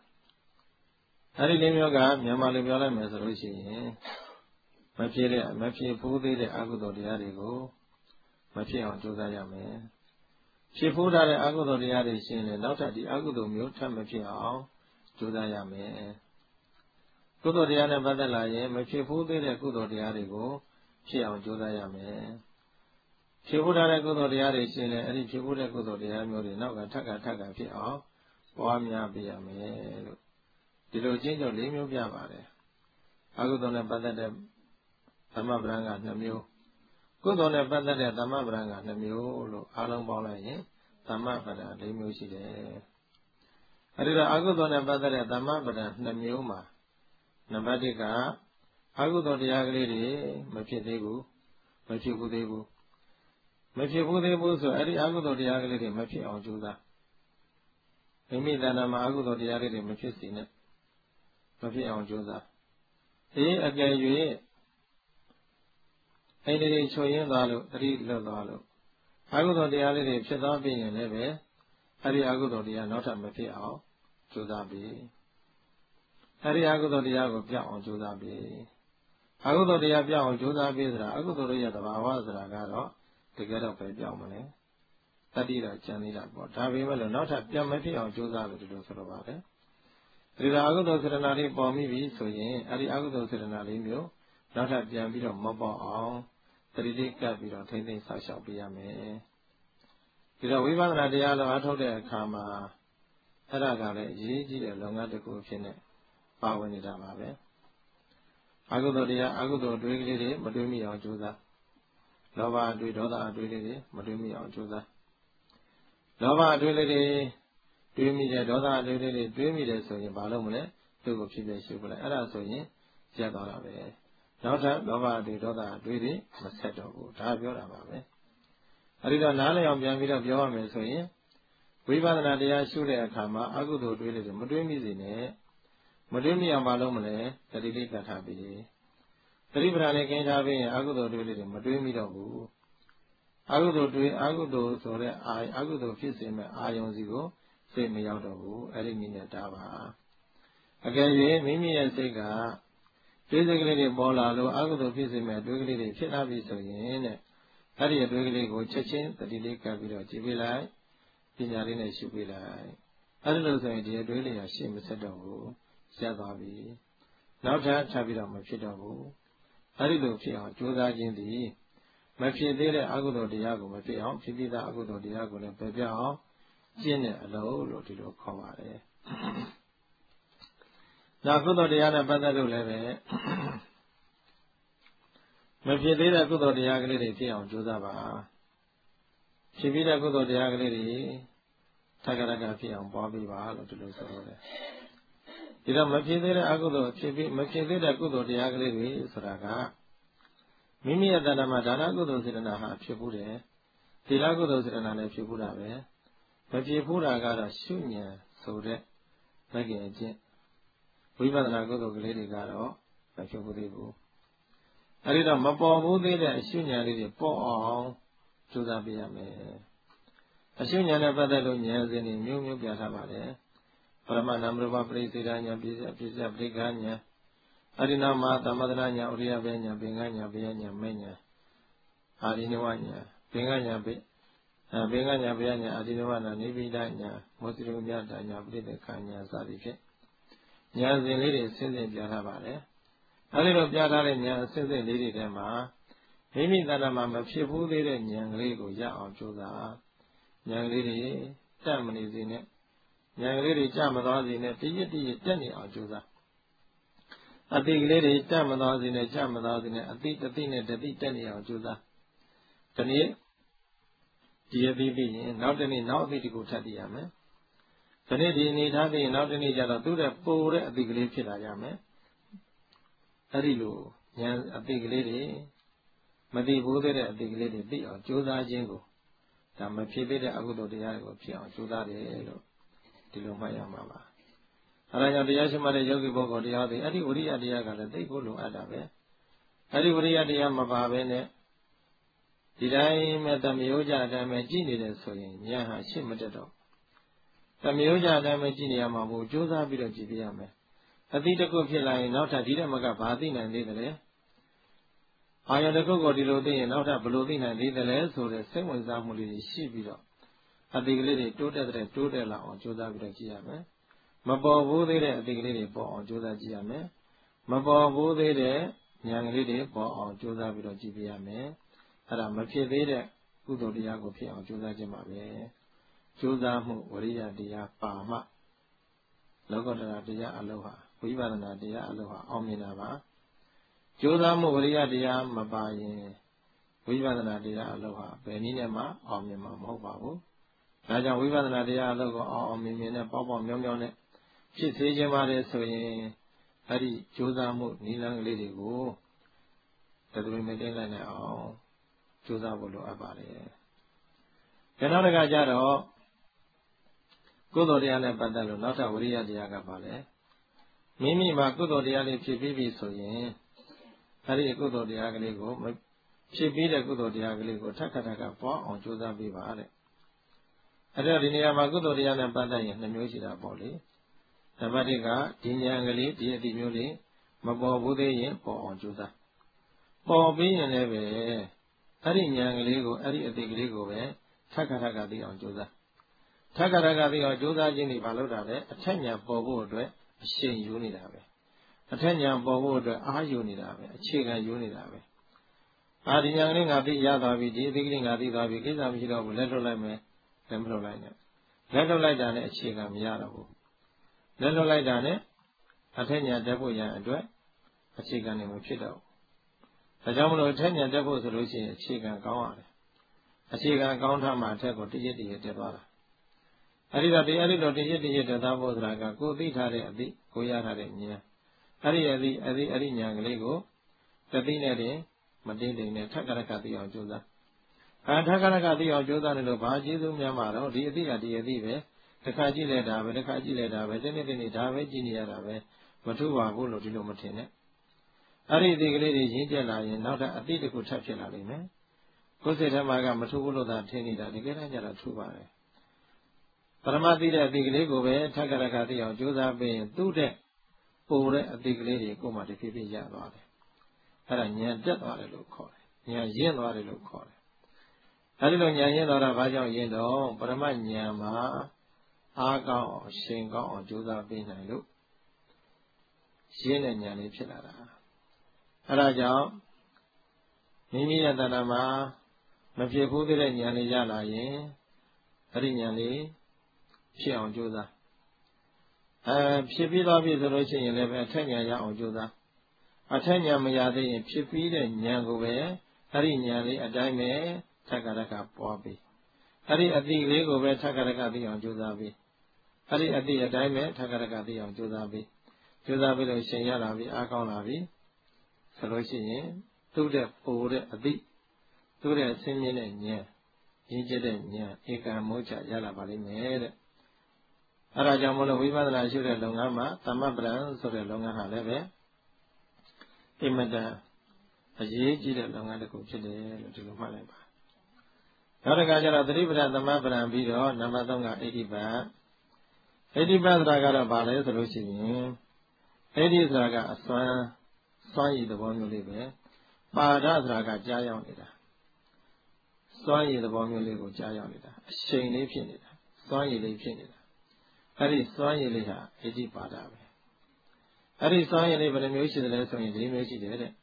အဲဒီ၄မျိုးကမြန်မာလိုပြောလိုက်မယ်ဆိုလို့ရှိရင်မဖြစ်ဖူးသေးတဲ့အကုသိုလ်တရားတွေကိုမဖြစ်အောင်ကြိုးစားရမယ်ဖြစ်ဖူးထားတဲ့အကုသိုလ်တရားတွေရှင်ရင်နောက်ထပ်ဒီအကုသိုလ်မျိုးထပ်မဖြစ်အောင်ကြိုးစားရမယ်ကုသိုလ်တရားနဲ့ပတ်သက်လာရင်မဖြစ်ဖူးသေးတဲ့ကုသိုလ်တရားတွေကိုဖြစ်အောင်ကြိုးစားရမယ်ဖြစ်ဖူးထားတဲ့ကုသိုလ်တရားတွေရှင်ရင်အဲဒီဖြစ်ဖူးတဲ့ကုသိုလ်တရားမျိုးတွေနောက်ကထပ်ကဖြစ်အောင်ပွားများပေးရမယ်လို့ဒီလိုကျင့်ကြံ၄မျိုးပြပါတယ်အကုသိုလ်နဲ့ပတ်သက်တဲ့သမ္မပဋ္ဌာန်က2မျိုးကုသိုလ်နဲ့ပတ်သက်တဲ့သမ္မပဋ္ဌာန်က2မျိုးလို့အားလုံးပေါင်းလိုက်ရင်သမ္မပဋ္ဌာန်4မျိုးရှိတယ်အဲဒီတော့အကုသိုလ်နဲ့ပတ်သက်တဲ့သမ္မပဋ္ဌာန်2မျိုးမှာနံပါတ်1ကအကုသိုလ်တရားကလေးတွေမဖြစ်သေးဘူးမဖြစ်ဘူးသေးဘူးဆိုအဲ့ဒီအကုသိုလ်တရားကလေးတွေမဖြစ်အောင်ကြိုးစားမိမိတဏ္ဍာမှာအကုသိုလ်တရားလေးတွေမဖြစ်စေနဲ့မဖြစ်အောင်ကြိုးစားအကယ်၍အဲ့ဒီချွေရင်းသွားလို့တတိလွတ်သွားလို့အကုသိုလ်တရားလေးတွေဖြစ်သွားပြီရင်လည်းပဲအဲ့ဒီအကုသိုလ်တရားနောက်ထပ်မဖြစ်အောင်ကြိုးစားပြီအဲ့ဒီအကုသိုလ်တရားကိုပြောင်းအောင်ကြိုးစားပြီအကုသိုလ်တရားပြောင်းအောင်ကြိုးစားပြီဆိုတာအကုသိုလ်ရဲ့သဘာဝဆိုတာကတော့တကယ်တော့ပဲပြောင်းမလဲတတိတော့ကျန်သေးတာပေါ့ဒါပေမဲ့လို့နောက်ထပ်ပြန်မဖြစ်အောင်ကြိုးစားလို့ဒီလိုဆိုတော့ပါတယ်ဒီလိုအကုသိုလ်စေတနာလေးပေါ်မိပြီဆိုရင်အဲ့ဒီအကုသိုလ်စေတနာလေးမျိုးနောက်ထပ်ပြန်ပြီးတော့မပေါ်အောင်တတိလေးကပ်ပြီးတော့ထိမ့်သိမ့်ဆောက်ရှောက်ပေးရမယ်ဒီတော့ဝိပဿနာတရားတော်အထုတ်တဲ့အခါမှာအဲ့ဒါကလည်းအရေးကြီးတဲ့လုပ်ငန်းတစ်ခုဖြစ်နေပါဝင်နေတာပါပဲအကုသိုလ်တရားအကုသိုလ်တွေးကလေးတွေမတွေးမိအောင်ကြိုးစားလောဘအတွေးဒေါသအတွေးလေးတွေမတွေးမိအောင်ကြိုးစားလောဘအတွေးလေးတွေတွေးမိတယ်ဒေါသအတွေးလေးတွေတွေးမိတယ်ဆိုရင်ဘာလို့မလဲသူ့ကိုဖြစ်ဖြစ်ရှုပလိုက်အဲ့ဒါဆိုရင်ရက်သွားတာပဲနောက်ထပ်လောဘအတွေးဒေါသအတွေးတွေမဆက်တော့ဘူးဒါပြောတာပါပဲအဲ့ဒီတော့နားလည်အောင်ပြန်ပြီးတော့ပြောရမယ်ဆိုရင်ဝိပဿနာတရားရှုတဲ့အခါမှာအကုသိုလ်တွေးလေးတွေမတွေးမိစေနဲ့မတွေးမိအောင်မလုပ်မလဲတတိလေးကတ်ထားပြီးသတိပဋ္ဌာန်နဲ့ကင်းထားပြီးရင်အကုသိုလ်တွေးလေးတွေမတွေးမိတော့ဘူးအကုသိုလ်တွေးအကုသိုလ်ဆိုတဲ့အကုသိုလ်ဖြစ်စေမဲ့အာယုံစီကိုစိတ်မရောက်တော့ဘူးအဲ့ဒီနည်းနဲ့တားပါအကယ်၍မိမိရဲ့စိတ်ကတွေးစိတ်ကလေးတွေပေါ်လာလို့အကုသိုလ်ဖြစ်စေမဲ့တွေးကလေးတွေဖြစ်လာပြီဆိုရင်တဲ့အဲ့ဒီတွေးကလေးကိုချက်ချင်းတတိလေးကပ်ပြီးတော့ကြည့်ပေးလိုက်ပညာလေးနဲ့ရှုပေးလိုက်အဲ့ဒါလို့ဆိုရင်ဒီအတွေးလေးကရှေ့မဆက်တော့ဘူးဆက်သွားပြီနောက်ထပ်ထပ်ပြီးတော့မဖြစ်တော့ဘူးအဲ့ဒီလိုဖြစ်အောင်ကြိုးစားခြင်းသည်မဖြစ်သေးတဲ့အကုသိုလ်တရားကိုမဖြစ်အောင်ဖြစ်ပြီးသားအကုသိုလ်တရားကိုလည်းပယ်ပြအောင်ကျင့်တဲ့အလုပ်လို့ဒီလိုခေါ်ပါတယ်နောက်ကုသိုလ်တရားနဲ့ပတ်သက်လို့လည်းပဲမဖြစ်သေးတဲ့ကုသိုလ်တရားကလေးတွေဖြစ်အောင်ကြိုးစားပါဖြစ်ပြီးတဲ့ကုသိုလ်တရားကလေးတွေထက်ကရကဖြစ်အောင်ပွားပေးပါလို့ဒီလိုဆိုရတယ်ဒီတော့မဖြစ်သေးတဲ့အကုသိုလ်ဖြစ်ပြီးမဖြစ်သေးတဲ့ကုသိုလ်တရားကလေးတွေဆိုတာကမိမိရဲ့တဏ္ဍာမှာဒါနကုသိုလ်စေတနာဟာဖြစ်ဘူးတယ်သီလကုသိုလ်စေတနာလည်းဖြစ်ဘူးတာပဲမဖြစ်ဘူးတာကတော့ရှုဉဏ်ဆိုတဲ့မဂ္ဂင်အကျင့်ဝိပဿနာကုသိုလ်ကလေးတွေကတော့မဖြစ်ဘူးသေးဘူးအဲဒီတော့မပေါ်ဘူးသေးတဲ့အရှုဉဏ်လေးတွေပေါ်အောင်ကြိုးစားပေးရမယ်အရှုဉဏ်နဲ့ပတ်သက်လို့ဉာဏ်စဉ်တွေမျိုးမျိုးပြထားပါတယ်ပရမနာမရူပပရိစေဒဉာဏ်ပြည့်စက်ပရိက္ခဉာဏ်အရိနာမသမထနာဉာဏ်ဥရိယဘေဉာဏ်ပင်ကဉာဏ်ဘေယဉာဏ်မေဉာဏ်အာရိနဝဉာဏ်ပင်ကဉာဏ်ဘေငဉာဏ်ဘေယဉာဏ်အာရိနဝနာနိဗ္ဗိဒဉာဏ်မောစိရုမြတ်ဉာဏ်ပရိသေခဉာဏ်စသည်ဖြင့်ဉာဏ်စဉ်လေးတွေဆင်းဆင်းပြထားပါတယ်အဲဒီလိုပြထားတဲ့ဉာဏ်အဆင့်ဆင့်လေးတွေထဲမှာမိမိတဏ္ဍာမှာမဖြစ်ဘူးသေးတဲ့ဉာဏ်ကလေးကိုရအောင်ကြိုးစားဉာဏ်ကလေးတွေတက်မနေစေနဲ့ဉာဏ်ကလေးတွေကြမသွားစေနဲ့တည်ရတက်နေအောင်ကြိုးစားအတိကလေးတွေတက်မသွားစေနဲ့ကြမသွားစေနဲ့အတိတတိနဲ့တတိတက်နေအောင်ကြိုးစားဒီနေ့ဒီအပြီးပြီးရင်နောက်တနေ့နောက်အပြီးတကူထပ်တည်ရမယ်ဒီနေ့ဒီအနေထားပြီးရင်နောက်တနေ့ကျတော့သူ့တဲ့ပိုတဲ့အတိကလေးဖြစ်လာကြမယ်အဲ့ဒီလိုဉာဏ်အတိကလေးတွေမသိဘူးတဲ့အတိကလေးတွေသိအောင်ကြိုးစားခြင်းကိုဒါမဖြစ်သေးတဲ့အကုသိုလ်တရားတွေကိုဖြစ်အောင်ကြိုးစားတယ်လို့ဒီလိုမှတ်ရမှာပါအဲဒါကြောင့်တရားရှိမှတဲ့ယောဂီပုဂ္ဂိုလ်တရားတွေအဲ့ဒီဝိရိယတရားကလည်းသိဖို့လိုအပ်တာပဲအဲ့ဒီဝိရိယတရားမပါဘဲနဲ့ဒီတိုင်းမဲ့တမျိုးကြအတိုင်းပဲကြည်နေတယ်ဆိုရင်ဉာဏ်ဟာရှင်းမတက်တော့တမျိုးကြအတိုင်းပဲကြည်နေရမှာမဟုတ်ကြိုးစားပြီးတော့ကြည်ပြရမယ်အတိတစ်ခုဖြစ်လာရင်နောက်ထပ်ဒီတဲ့မကဘာသိနိုင်သေးတယ်အာယုန်တစ်ခုကိုဒီလိုသိရင်နောက်ထပ်ဘယ်လိုသိနိုင်သေးတယ်လဲဆိုတဲ့စိတ်ဝင်စားမှုလေးတွေရှိပြီးတော့အတိကလေးတွေတိုးတက်လာအောင်ကြိုးစားပြီးတော့ကြည့်ရမယ်မပေါ်ဘူးသေးတဲ့အတိကလေးတွေပေါ်အောင်ကြိုးစားကြည့်ရမယ်မပေါ်ဘူးသေးတဲ့ဉာဏ်ကလေးတွေပေါ်အောင်ကြိုးစားပြီးတော့ကြည့်ပြရမယ်အဲ့ဒါမဖြစ်သေးတဲ့ကုသိုလ်တရားကိုဖြစ်အောင်ကြိုးစားခြင်းပါပဲကြိုးစားမှုဝရိယတရားပါမှလောကုတ္တရာတရားအလုံးဟာဝိပဿနာတရားအလုံးဟာအောင်မြင်တာပါကြိုးစားမှုဝရိယတရားမပါရင်ဝိပဿနာတရားအလုံးဟာဘယ်နည်းနဲ့မှအောင်မြင်မှာမဟုတ်ပါဘူးဒါကြောင့်ဝိပဿနာတရားအလုံးကိုအောင်မြင်နဲ့ပေါ့ပေါ့မြောင်းမြောင်းနဲ့ဖြစ်စေခြင်းပါတယ်ဆိုရင်အဲ့ဒီကြိုးစားမှုနည်းလမ်းကလေးတွေကိုတကယ်မသိနိုင်တဲ့အောင်ကြိုးစားဖို့လိုအပ်ပါတယ်။ဒါနောက်တစ်ခါကျတော့ကုသိုလ်တရားနဲ့ပတ်သက်လို့နောက်ထပ်ဝိရိယတရားကပါလေမိမိမှာကုသိုလ်တရားလေးဖြစ်ပြီးပြီဆိုရင်အဲ့ဒီကုသိုလ်တရားကလေးကိုဖြစ်ပြီးတဲ့ကုသိုလ်တရားကလေးကိုထပ်ထပ်ပွားအောင်ကြိုးစားပေးပါတဲ့။အဲ့တော့ဒီနေရာမှာကုသိုလ်တရားနဲ့ပတ်သက်ရင်2မျိုးရှိတာပေါ့လေ။နံပါတ်1ကဒီဉာဏ်ကလေးဒီအတိမျိုးလေးမပေါ်ဘူးသေးရင်ပေါ်အောင်ကြိုးစား။ပေါ်ပြီးရင်လည်းပဲအဲ့ဒီဉာဏ်ကလေးကိုအဲ့ဒီအတိကလေးကိုပဲ Thakka the on Joda. Thakka the Joda Jini Balota, a 10-year bobo, a shame unidave. A 10-year bobo, a unidave, a chicken unidave. Adi young of the Yadavi, beginning of the Gavi, Gizam Hiro, Letter Lime, Temple Line. Letter Light on a chicken Yadavu. Letter Light on it, a 10-year devil yan a chicken in Muchido. A Jamano 10-year devil solution, a chicken gone. A chicken counter my table to get the Devara. I did at the end of the year that was like a good bit had a bit, Goya had it near. Adi young Lego, the dinner, Madine, Takaraka on Joda. And Takaraka on Joda and Lobaji, Yamaro, the Dive, the Kaji Leda, the Kaji Leda, the Denny Dave, Ginia, Matua, Bulo, Dilomatine. Ari the lady Jinja, not a bit of good touch in Alime. Cosetta Matulo that Tenny that again I get a true by. Paramati that big lego, Takaraka on Joda being 2 days. Pure a big lady, go at the Pipi Yavade. Had a near death or a look call it. Near yen or a look call it. I don't know Yan or a Vajan Yendo, but a man Yama, Aga or Shinga or Joda being a look. Shin and Yani Pilada. Araja Mimi and Danama, Mafia Pudi and Yani Yala Yen, Arinyani, She on Joda. Pipila is the Russian 11, 10 years on Joda. A 10-year Mayadi, Pipila, Nyangove, Harinyali, a dime, Takaraka, Bobby. Hari at the Lego, Takaraka on Jodabi. Hari at the dime, Takaraka on Jodabi. Jodabi, Shayalabi, Akalabi, Solution, to the poor a bit, to the Simeon and Nya, Injed, Nya, Eka Mocha, Yalabali made. Arajamola Vivana Jura Longama, Tamabran, so the Longa Haleve, Imada, a Jiji Longa de Cuchile, to Maleba. Naragajara, the river at the Mabran Vido, Namadonga 80 bad. 80 bad Ragara Bale, the Lucian. 80 is Raga, Swai the one you live, Bada Raga Jayanida. Swai the one you live with Jayanida, Shane Pinida, Swai Pinida. Ari Swayiliha, Edi Padabe. Ari Swayili, but a music lesson in the music did it.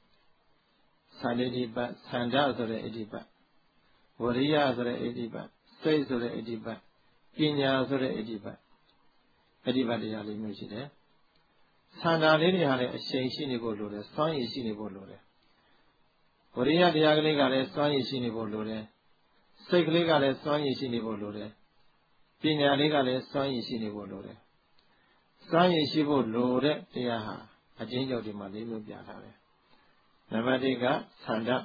Sandiba, Sanda or the Ediba. Waria or the Ediba. Says or the Ediba. Pinya or the Ediba. Ediba the Ali music there. Sanda lady had a Shinnibo Lore, Sway Shinnibo Lore. Waria the Agriga, Sway Shinnibo Lore. Seglega, Sway Shinnibo Lore. Pinya legale Sway Shinnibo Lore. Sway Shibo Lore, Tiaha, a change of the Malibu Biatare. Navadiga, Sanda,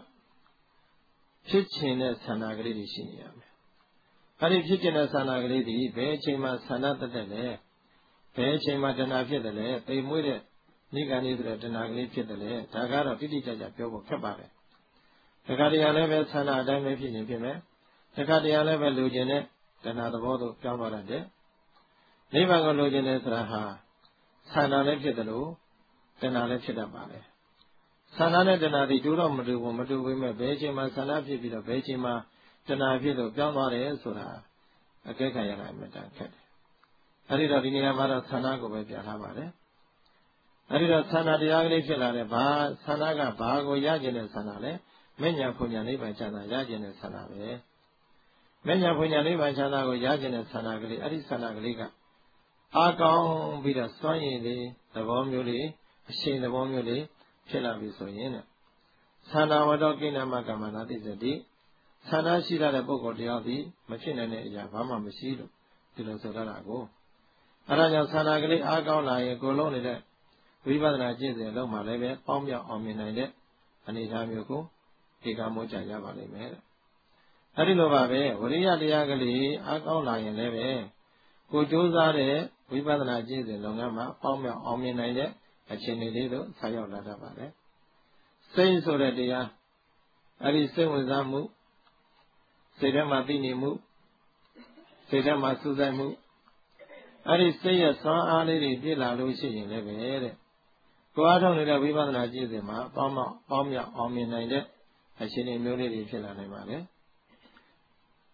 Kitchen as Sanagridi Shiniam. Hari Kitchen as Sanagridi, Bechima Sanata Dele, Bechima Danafidele, they made it, Niganidra Danagri Fidele, Tagara Pidita Piobo Cabare. The Gadia level Sana Dame Pime, the Gadia level Lugene. Then other water Gamma de Never go Logene Raha Sana left the low, then I left it about it. Sana then I do not do women, Bejima, Sana Pipita, Bejima, then I feel the Gamma de Sura, a Kekaya Metan Cat. I did a Vinamara Sanago with Yahabare. I did a Sana de Agri Filare, Sanaga, Bago Yajin and Sanale, Menya Punyani by Chana Yajin and Sanale. Menya Punyani by Chana Yajin and Sanagli, Adi Sanagriga. Akong be the Swayili, the Bomuli, Shin the Bomuli, Chilavi Soyena. Sana Wadokina Magamana is a D. Sana Shida the Boko Diabi, Machine and Yavama Masido, Tilosolago. Araja Sanagli, Agona, Golone, Vivana Jizzy, Loma Leve, Pomia Ominade, and Itamiko, Igamocha Yavale Mare. Harilovabe, Uria Diagali, Agona and Leve. Kujuzare, Vivana Jizzy, Longama, Pomia Ominade, a Chinilido, Sayola Davare. Say so that they are. Ari say with Zamu, say them a bini mu, say them a Suzamu. Ari say a son, Ali, Dilla Lucy in Levere. Go out on the Vivana Jizima, Pomia Ominade, a Chinimuli Filanimare.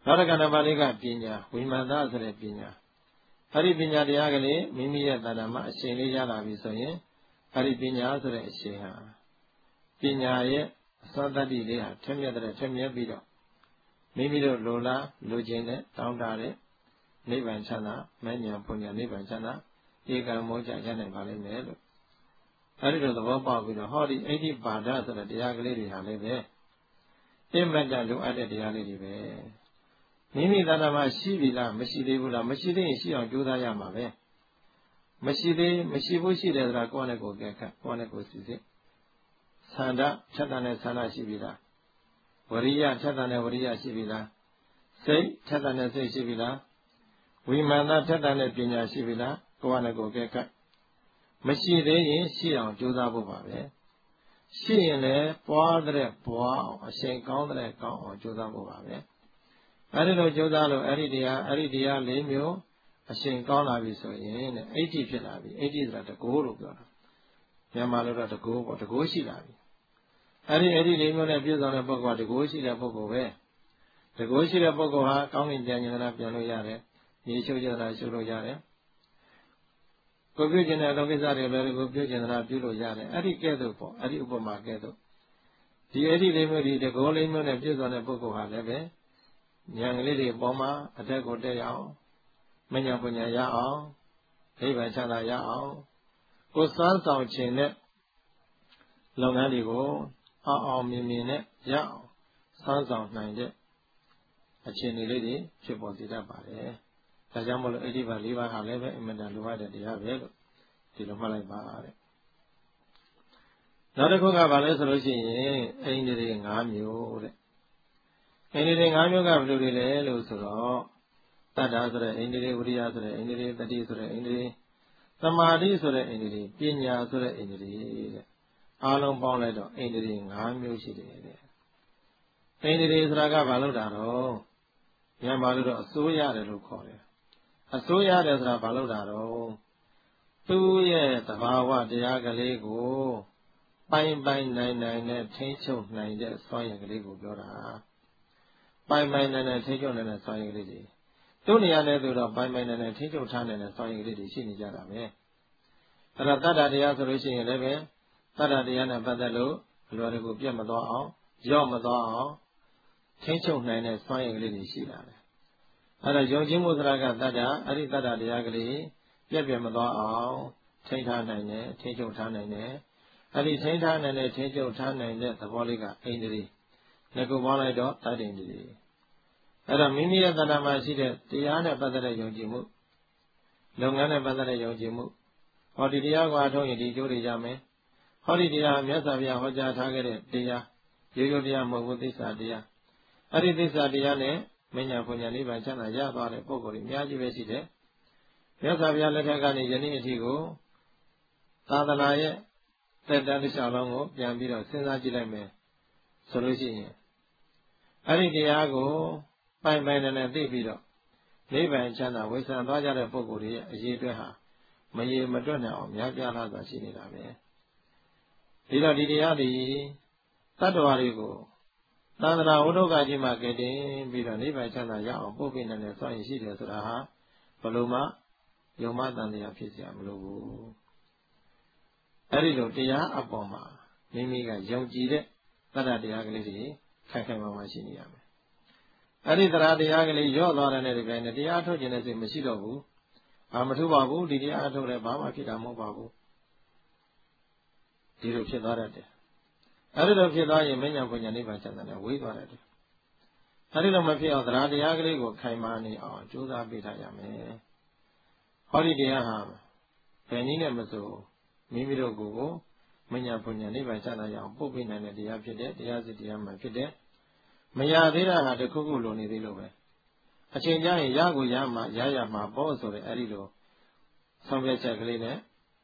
နောက်တစ်ခါနံပါတ်၄ကပညာဝိမာန်သားဆိုတဲ့ပညာအဲ့ဒီပညာတရားကလေးမိမိရဲ့တဏ္ဍာမှာအရှင်လေးရလာပြီဆိုရင်အဲ့ဒီပညာဆိုတဲ့အရှင်ဟာပညာရဲ့အစွမ်းတတ္တိလေးဟာထက်မြက်တဲ့ထက်မြက်ပြီးတော့မိမိတို့လိုလားလိုချင်တဲ့တောင်းတတဲ့နိဗ္ဗာန်ချမ်းသာမဉ္ဇဉ်ပုညနိဗ္ဗာန်ချမ်းသာဧကံမောချရနိုင်ပါလိမ့်မယ်လို့အဲ့ဒီလိုသဘောပေါက်ပြီးတော့ဟောဒီအိဋ္ဌိပါဒဆိုတဲ့တရားကလေးတွေဟာလည်းပဲအင်မတန်လိုအပ်တဲ့တရားလေးတွေပဲမိမိတဏ္ဍာမှာရှိပြီလားမရှိသေးဘူးလားမရှိသေးရင်ရှိအောင်ကြိုးစားရမှာပဲမရှိဘူးရှိတယ်ဆိုတာကိုယ့်နဲ့ကိုယ်ကဲခတ်ကိုယ့်နဲ့ကိုယ်စစ်စစ်သန္တာဖြတ်တန်တဲ့သန္တာရှိပြီလားဝရိယဖြတ်တန်တဲ့ဝရိယရှိပြီလားစိတ်ဖြတ်တန်တဲ့စိတ်ရှိပြီလားဝိမာန်ဖြတ်တန်တဲ့ပညာရှိပြီလားကိုယ့်နဲ့ကိုယ်ကဲခတ်မရှိသေးရင်ရှိအောင်ကြိုးစားဖို့ပါပဲရှိရင်လည်းပွားတဲ့ပွားအောင်အရှိန်ကောင်းတဲ့ကောင်းအောင်ကြိုးစားဖို့ပါပဲအဲ့ဒီလိုကြိုးစားလို့အဲ့ဒီတရား၄မျိုးအရှိန်ကောင်းလာပြီဆိုရင်အဋ္ဌိဖြစ်လာပြီအဋ္ဌိဆိုတာတကိုးလို့ပြောတာမြန်မာလိုတော့တကိုးပေါ့တကိုးရှိလာပြီအဲ့ဒီ၄မျိုးနဲ့ပြည့်စုံတဲ့ပုဂ္ဂိုလ်ကတကိုးရှိတဲ့ပုဂ္ဂိုလ်ပဲတကိုးရှိတဲ့ပုဂ္ဂိုလ်ဟာကောင်းကင်ပြန်ဉာဏ်ပြန်လို့ရတယ်မြေချုပ်ဉာဏ်ရှုလို့ရတယ်ကိုပြုကျင်တဲ့အလောကိစ္စတွေလည်းကိုပြုကျင်တာပြုလို့ရတယ်အဲ့ဒီကဲ့သို့ပေါ့အဲ့ဒီဥပမာကဲ့သို့ဒီအဲ့ဒီ၄မျိုးဒီတကိုး၄မျိုးနဲ့ပြည့်စုံတဲ့ပုဂ္ဂိုလ်ဟာလည်းပဲဉာဏ်ကလေးတွေပေါ်မှာအတက်ကိုတက်ရအောင်မဉ္ဇဉ်ပညာရအောင်နိဗ္ဗာန်ချမ်းသာရအောင်ကိုစွမ်းဆောင်ခြင်းနဲ့လုပ်ငန်းတွေကိုအောင်မြင်နဲ့ရအောင်စွမ်းဆောင်နိုင်တဲ့အခြေအနေလေးတွေဖြစ်ပေါ်စေတတ်ပါတယ်။ဒါကြောင့်မို့လို့အဋ္ဌိပါ၄ပါးဟာလည်းပဲအမှန်တန်လိုအပ်တဲ့တရားပဲလို့ဒီလိုမှတ်လိုက်ပါတဲ့။နောက်တစ်ခုကဘာလဲဆိုလို့ရှိရင်အိန္ဒြေ၅မျိုးတဲ့။အိန္ဒြေ၅မျိုးကဘယ်လိုတွေလဲလို့ဆိုတော့တတ္တာဆိုတဲ့အိန္ဒြေဝိရိယဆိုတဲ့အိန္ဒြေတတိဆိုတဲ့အိန္ဒြေသမာဓိဆိုတဲ့အိန္ဒြေပညာဆိုတဲ့အိန္ဒြေတဲ့အားလုံးပေါင်းလိုက်တော့အိန္ဒြေ၅မျိုးရှိတယ်တဲ့အိန္ဒြေဆိုတာကဘာလို့တာတော့မြန်မာလိုတော့အစိုးရတယ်လို့ခေါ်တယ်အစိုးရတယ်ဆိုတာဘာလို့တာတော့သူ့ရဲ့သဘာဝတရားကလေးကိုပိုင်နိုင်နဲ့ထိန်းချုပ်နိုင်တဲ့စွမ်းရည်ကလေးကိုပြောတာပိုင်နိုင်နဲ့ထိန်းချုပ်နိုင်တဲ့စွမ်းရည်ကလေးတွေတို့နေရာနဲ့သူတော့ပိုင်နိုင်နဲ့ထိန်းချုပ်ထားနိုင်တဲ့စွမ်းရည်ကလေးတွေရှိနေကြတာပဲအဲ့တော့တတ္တတရားဆိုလို့ရှိရင်လည်းပဲတတ္တတရားနဲ့ပတ်သက်လို့အလွယ်တကူပြတ်မသွားအောင်ရော့မသွားအောင်ထိန်းချုပ်နိုင်တဲ့စွမ်းရည်ကလေးတွေရှိလာတယ်အဲ့တော့ယုံကြည်မှုသရကတတ္တအဲ့ဒီတတ္တတရားကလေးပြတ်မသွားအောင်ထိန်းထားနိုင်တယ်ထိန်းချုပ်ထားနိုင်တယ်အဲ့ဒီထိန်းထားနိုင်တဲ့ထိန်းချုပ်ထားနိုင်တဲ့သဘောလေးကအိန္ဒြေနှစ်ခုပေါင်းလိုက်တော့တတ္တိန္ဒြေအဲ့တော့မိမိရဲ့တဏ္ဍာမှာရှိတဲ့တရားနဲ့ပတ်သက်တဲ့ယုံကြည်မှုလုပ်ငန်းနဲ့ပတ်သက်တဲ့ယုံကြည်မှုဟောဒီတရားကိုအထောက်ရင်ဒီကျိုးတွေရမယ်ဟောဒီတရားမြတ်စွာဘုရားဟောကြားထားခဲ့တဲ့တရားရိုးရိုးတရားမဟုတ်ဘူးသစ္စာတရားအဲ့ဒီသစ္စာတရားနဲ့မဉ္ဇဉ်ပညာနိဗ္ဗာန်ချမ်းသာရသွားတဲ့ပုဂ္ဂိုလ်တွေအများကြီးပဲရှိတယ်မြတ်စွာဘုရားလက်ထက်ကနေယနေ့အထိကိုသာသနာရဲ့သက်တမ်းတစ်လျှောက်လုံးကိုပြန်ပြီးတော့စဉ်းစားကြည့်လိုက်မယ်ဆိုလို့ရှိရင်အဲ့ဒီတရားကိုပိုင်နဲ့သိပြီးတော့နိဗ္ဗာန်ချမ်းသာဝိသံသွားကြတဲ့ပုဂ္ဂိုလ်တွေရဲ့အရေးအတွက်ဟာမရေမတွက်နိုင်အောင်များပြားလာစွာရှိနေတာပဲဒီတော့ဒီတရားတွေတတ္တဝါတွေကိုသန္တရာဝိဒုက္ခကြီးမှာကဲတင်ပြီးတော့နိဗ္ဗာန်ချမ်းသာရအောင်ပို့ပေးနိုင်တဲ့စွမ်းရည်ရှိတယ်ဆိုတာဟာဘလို့မှယုံမတန်တရားဖြစ်เสียမလို့ဘူးအဲ့ဒီလိုတရားအပေါ်မှာမိမိကယုံကြည်တဲ့တတ္တတရားကလေးတွေခိုင်ခိုင်မာမာရှိနေရမယ်အဲ့ဒီတရားတရားကလေးရော့သွားတဲ့နေ့ဒီပိုင်းနဲ့တရားထုတ်ခြင်းနဲ့စိတ်မရှိတော့ဘူးမထူပါဘူးဒီတရားထုတ်လည်းဘာမှဖြစ်တာမဟုတ်ပါဘူးဒီလိုဖြစ်သွားတတ်တယ်အဲ့ဒီလိုဖြစ်သွားရင်မဉ္ဇဉ်ပညာနိဗ္ဗာန်ချမ်းသာနဲ့ဝေးသွားတတ်တယ်အဲ့ဒီလိုမဖြစ်အောင်တရားကလေးကိုခိုင်မာနေအောင်ကြိုးစားပေးထားရမယ်ဟောဒီတရားဟာဘယ်နည်းနဲ့မဆိုမိမိတို့ကိုမဉ္ဇဉ်ပညာနိဗ္ဗာန်ချမ်းသာရအောင်ပို့ပေးနိုင်တဲ့တရားဖြစ်တဲ့တရားစစ်တရားမှဖြစ်တဲ့မရသေးတာဟာတခုခုလိုနေသေးလို့ပဲအချိန်ကျရင်ရကိုရမှာရရမှာပေါ့ဆိုတဲ့အဲ့ဒီလိုဆောင်ဖြတ်ချက်ကလေးနဲ့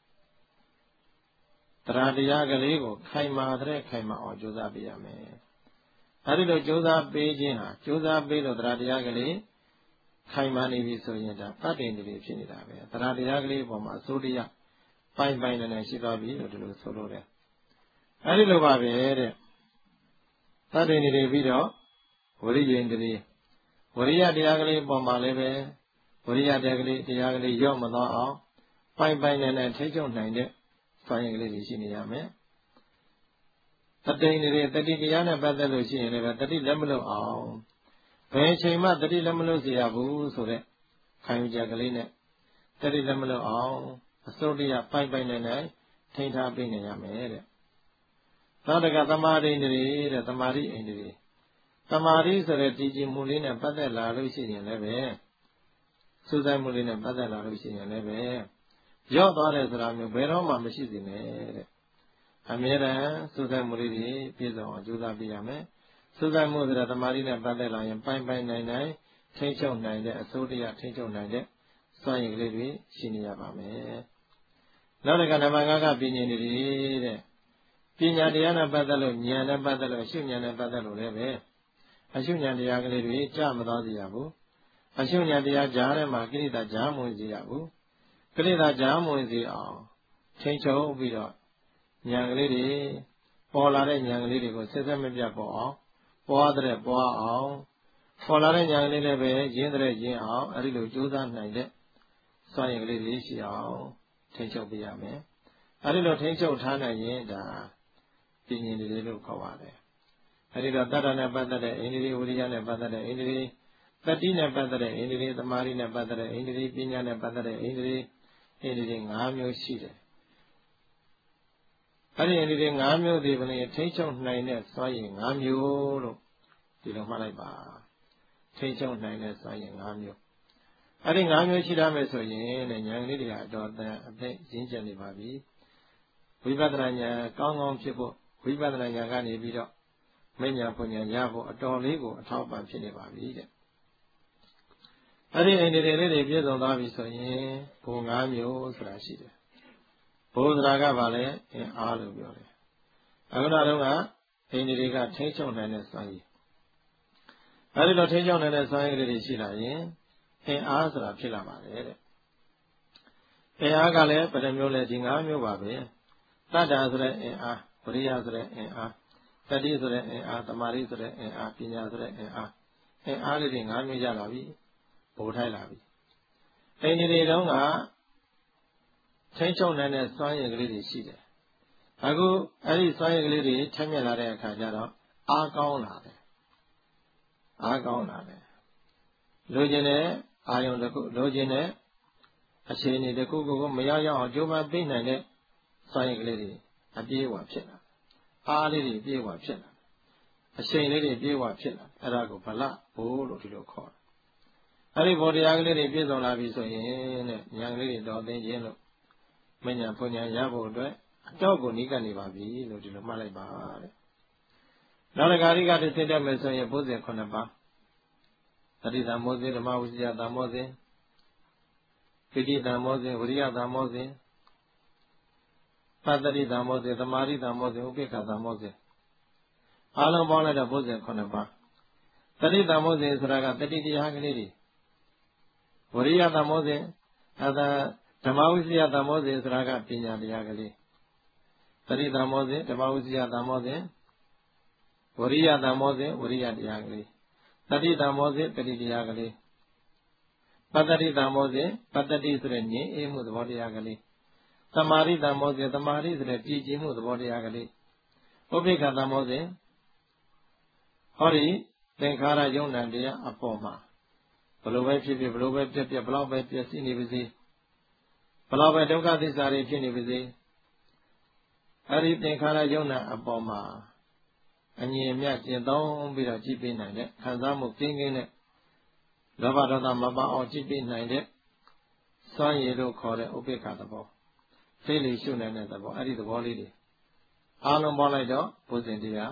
တရားကလေးကိုခိုင်မာတဲ့ခိုင်မာအောင်ကြိုးစားပေးရမယ်အဲ့ဒီလိုကြိုးစားပေးခြင်းဟာကြိုးစားပေးလို့တရားကလေးခိုင်မာနေပြီဆိုရင်ဒါတတ်တယ်တွေဖြစ်နေတာပဲတရားကလေးပေါ်မှာအစိုးတရားပိုင်နဲ့ရှိသွားပြီလို့ဒီလိုဆိုလို့တယ်အဲ့ဒီလိုပါပဲတဲ့တတ်တယ်တွေပြီးတော့ဝရိယန္တရေဝရိယတရားကလေးပေါ်မှာလည်းပဲဝရိယတရားကလေးရော့မသွားအောင်ပိုင်ပိုင်နဲ့ထိချုပ်နိုင်တဲ့စွမ်းရည်ကလေးတွေရှိနေရမယ်တတိတွေတတိတရားနဲ့ပတ်သက်လို့ရှိရင်လည်းပဲတတိလက်မလို့အောင်ဘယ်ချိန်မှတတိလက်မလို့စေရဘူးဆိုတဲ့ခံယူချက်ကလေးနဲ့တတိလက်မလို့အောင်အစိုးတရားပိုင်ပိုင်နဲ့ထိန်းထားပေးနေရမယ်တဲ့သာတကသမာဓိတွေတဲ့သမာဓိအိန္ဒြေသမာဓိဆိုတဲ့တည်ကြည်မှုလေးနဲ့ပတ်သက်လာလို့ရှိရင်လည်းပဲစူးစိုက်မှုလေးနဲ့ပတ်သက်လာလို့ရှိရင်လည်းပဲရော့သွားတယ်ဆိုတာမျိုးဘယ်တော့မှမရှိစေနဲ့တဲ့အမြဲတမ်းစူးစိုက်မှုလေးတွေပြည့်စုံအောင်ကြိုးစားပြရမယ်စူးစိုက်မှုဆိုတာသမာဓိနဲ့ပတ်သက်လာရင်ပိုင်ပိုင်နိုင်ထိန်းချုပ်နိုင်တဲ့အစိုးတရားထိန်းချုပ်နိုင်တဲ့စွမ်းရည်ကလေးတွေရှိနေရပါမယ်နောက်တစ်ခါနံပါတ်5ကပညာနေတဲ့ပညာတရားနဲ့ပတ်သက်လို့ဉာဏ်နဲ့ပတ်သက်လို့အရှုဉာဏ်နဲ့ပတ်သက်လို့လည်းပဲအရှုဉာဏ်တရားကလေးတွေကြားမသွားစေရဘူးအရှုဉာဏ်တရားကြားထဲမှာကိလေသာကြားမဝင်စေရဘူးကိလေသာကြားမဝင်စေအောင်ထိန်းချုပ်ပြီးတော့ဉာဏ်ကလေးတွေပေါ်လာတဲ့ဉာဏ်ကလေးတွေကိုဆက်ဆက်မပြတ်ပေါ်အောင်ပွားတဲ့ပွားအောင်ပေါ်လာတဲ့ဉာဏ်ကလေးလည်းပဲရင်းတဲ့ရင်းအောင်အဲဒီလိုကြိုးစားနိုင်တဲ့စွမ်းရည်ကလေးတွေရှိအောင်ထိန်းချုပ်ပြရမယ်အဲဒီလိုထိန်းချုပ်ထားနိုင်ရင်ဒါပညာတွေလို့ခေါ်ပါတယ်အဲဒီတော့တတ္တနဲ့ပတ်သက်တဲ့အိန္ဒြေဝိရိယနဲ့ပတ်သက်တဲ့အိန္ဒြေတတိနဲ့ပတ်သက်တဲ့အိန္ဒြေသမာဓိနဲ့ပတ်သက်တဲ့အိန္ဒြေပညာနဲ့ပတ်သက်တဲ့အိန္ဒြေ5မျိုးရှိတယ်အဲဒီအိန္ဒြေ5မျိုးဒီပလင်ထိန်းချုပ်နိုင်တဲ့စွမ်းရည်5မျိုးလို့ဒီလိုမှတ်လိုက်ပါထိန်းချုပ်နိုင်တဲ့စွမ်းရည်5မျိုးအဲဒီ5မျိုးရှိထားမယ်ဆိုရင်ဉာဏ်ကလေးတွေကအတော်တန်အသိရင်းကျက်နေပါပြီဝိပဿနာဉာဏ်ကောင်းကောင်းဖြစ်ဖို့ဝိပဿနာဉာဏ်ကနေပြီးတော့မဉ္ဇဉ်ပညာရဖို့အတော်လေးကိုအထောက်ပံ့ဖြစ်နေပါပြီတဲ့အဲ့ဒီအိန္ဒြေလေးတွေပြည့်စုံသွားပြီဆိုရင်ဘုံ5မျိုးဆိုတာရှိတယ်ဘုံဆိုတာကဘာလဲအားလို့ပြောတယ်အခုနောက်တော့ကအိန္ဒြေကထိန်းချုပ်နိုင်တဲ့စွမ်းရည်အဲ့ဒီလိုထိန်းချုပ်နိုင်တဲ့စွမ်းရည်တွေရှိလာရင်အားဆိုတာဖြစ်လာပါတယ်တဲ့အားကလည်းဘယ်နှမျိုးလဲဒီ5မျိုးပါပဲတတ္တာဆိုတဲ့အင်အားဝိရိယဆိုတဲ့အင်အားတတိဆိုတဲ့အင်အားသမာဓိဆိုတဲ့အင်အားပညာဆိုတဲ့အင်အားလေးတွေ5မျိုးရလာပြီပို့ထိုက်လာပြီအိန္ဒြေတုံးကထိန်းချုပ်နိုင်တဲ့စွမ်းရည်ကလေးတွေရှိတယ်အခုအဲ့ဒီစွမ်းရည်ကလေးတွေထက်မြက်လာတဲ့အခါကျတော့အားကောင်းလာတယ်လိုချင်တဲ့အာယုံတစ်ခုလိုချင်တဲ့အခြေအနေတစ်ခုကိုမရောက်အောင်ကြိုးပမ်းသိနိုင်တဲ့စွမ်းရည်ကလေးတွေအပြေးဝဖြစ်လာအားလေးတွေပြေးဝဖြစ်လာအရှိန်လေးတွေပြေးဝဖြစ်လာအဲ့ဒါကိုဗလဘိုးလို့ဒီလိုခေါ်တယ်အဲ့ဒီဘောတရားကလေးတွေပြည့်စုံလာပြီဆိုရင်တဲ့ဉာဏ်ကလေးတွေတော်သိခြင်းလို့မဉ္ဇဉ်ပညာရဖို့အတွက်အတော့ကိုနိကပ်နေပါပြီလို့ဒီလိုမှတ်လိုက်ပါတဲ့နောက်တစ်ခါဒီကတစ်သိတဲ့မယ်ဆိုရင်ဘုဇင်9ပါးတတိတမောဇင်ဓမ္မဝိဇ္ဇာတမောဇင်ပိဋိတမောဇင်ဝိရိယတမောဇင်ပတ္တိတမောဇင်သမာဓိတမောဇင်ဥပိ္ပခတမောဇင်အားလုံးပေါင်းလိုက်တော့ဘုဇင်9ပါးတတိတမောဇင်ဆိုတာကတတိတရားကလေးတွေဝိရိယတမောဇင်ဓမ္မဝိဇ္ဇာတမောဇင်ဆိုတာကပညာတရားကလေးတတိတမောဇင်ဓမ္မဝိဇ္ဇာတမောဇင်ဝရိယတမောဇင်ဝရိယတရားကလေးတတိတမောဇင်တတိတရားကလေးပတ္တိတမောဇင်ပတ္တိဆိုတဲ့ဉာဏ်အေးမှုသဘောတရားကလေးသမာဓိတမောဇင်သမာဓိဆိုတဲ့ပြည့်ကျင်မှုသဘောတရားကလေးဥပိ္ပခတမောဇင်ဟောဒီသင်္ခါရယုံနာတရားအပေါ်မှာဘလို့ပဲဖြစ်ဖြစ်ဘလို့ပဲပြက်ပြက်ဘလောက်ပဲပြည့်စည်နေပါစေဘလောက်ပဲဒုက္ခသစ္စာတွေဖြစ်နေပါစေအဲ့ဒီသင်္ခါရယုံနာအပေါ်မှာအငြင်းမြတ်ကျင့်သုံးပြီးတော့ကြည်ပေးနိုင်တဲ့ခံစားမှုကင်းကင်းတဲ့လောဘဒေါသမပအောင်ကြည်ပေးနိုင်တဲ့စွမ်းရည်လို့ခေါ်တဲ့ဥပိ္ပခသဘောသိလေရှုနိုင်တဲ့သဘောအဲ့ဒီသဘောလေးတွေအားလုံးပေါင်းလိုက်တော့ဘုဇင်တရား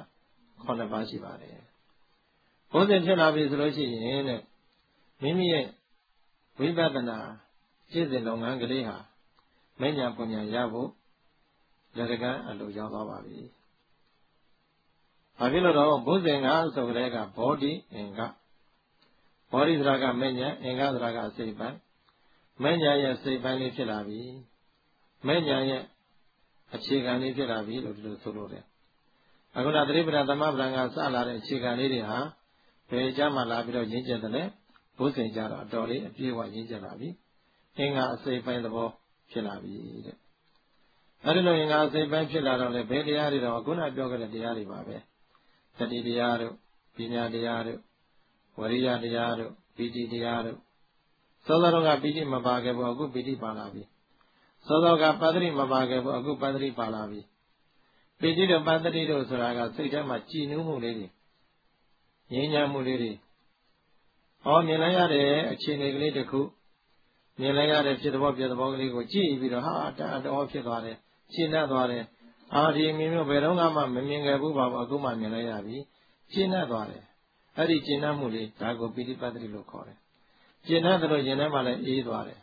9ပါးရှိပါတယ်ဘုဇင်ဖြစ်လာပြီဆိုလို့ရှိရင်တဲ့မိမိရဲ့ဝိပဿနာကျင့်စဉ်လုပ်ငန်းကလေးဟာမဉ္ဇဉ်ပညာရဖို့လက်တကမ်းအလိုရောက်သွားပါပြီ။ဘာဖြစ်လို့တော့ဘုဇင်ကဆိုတဲ့ကဘောဓိအင်္ဂဘောဓိဆိုတာကမဉ္ဇဉ်အင်္ဂဆိုတာကစိတ်ပိုင်းမဉ္ဇဉ်ရဲ့စိတ်ပိုင်းလေးဖြစ်လာပြီမဉ္ဇဉ်ရဲ့အခြေခံလေးဖြစ်လာပြီလို့ဒီလိုဆိုလို့တယ်။အခုတော့သတိပဋ္ဌာန်သမပဋ္ဌာန်ကစလာတဲ့အခြေခံလေးတွေဟာမ bè cha mà la bilo yin jet le bố sinh cha đó đòi đi phía ngoài yin jet la bi hình ngã xây phải đó bo phía la bi đấy ở đây hình ngã xây phải phía la đó le bè địa đi đó cũng là biểu cái địa đi mà bè thật đi địa đó pinya địa đó wariya địa đó piti địa đó sau đó là piti mà ba cái bo cũng piti ba la bi sau đó là padri mà ba cái bo cũng padri ba la bi piti đó padri đó số là cái xây ra mà chi nụ mu đi nhẹ nhàng mu đi nhìn lại ra để trên này cái được khu nhìn lại ra để phía đó cái của chỉ vì đó ha đó phía đó đấy trên đó đấy thì mình về đó mà mình nghe bố bà cũng mà nhìn lại ra đi trên đó đấy ở đây trên nam mùi đấy đã có bị đi bắt đi lúc khỏi trên đó rồi trên đó mà lại ý đó đấy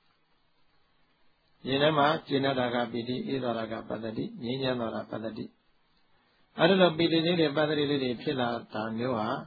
trên đó mà trên đó đã gặp bị đi ý đó là gặp bắt đi nhẹ nhàng đó là bắt đi ở đây là bị đi để bắt đi để phía là tạm nhiều hả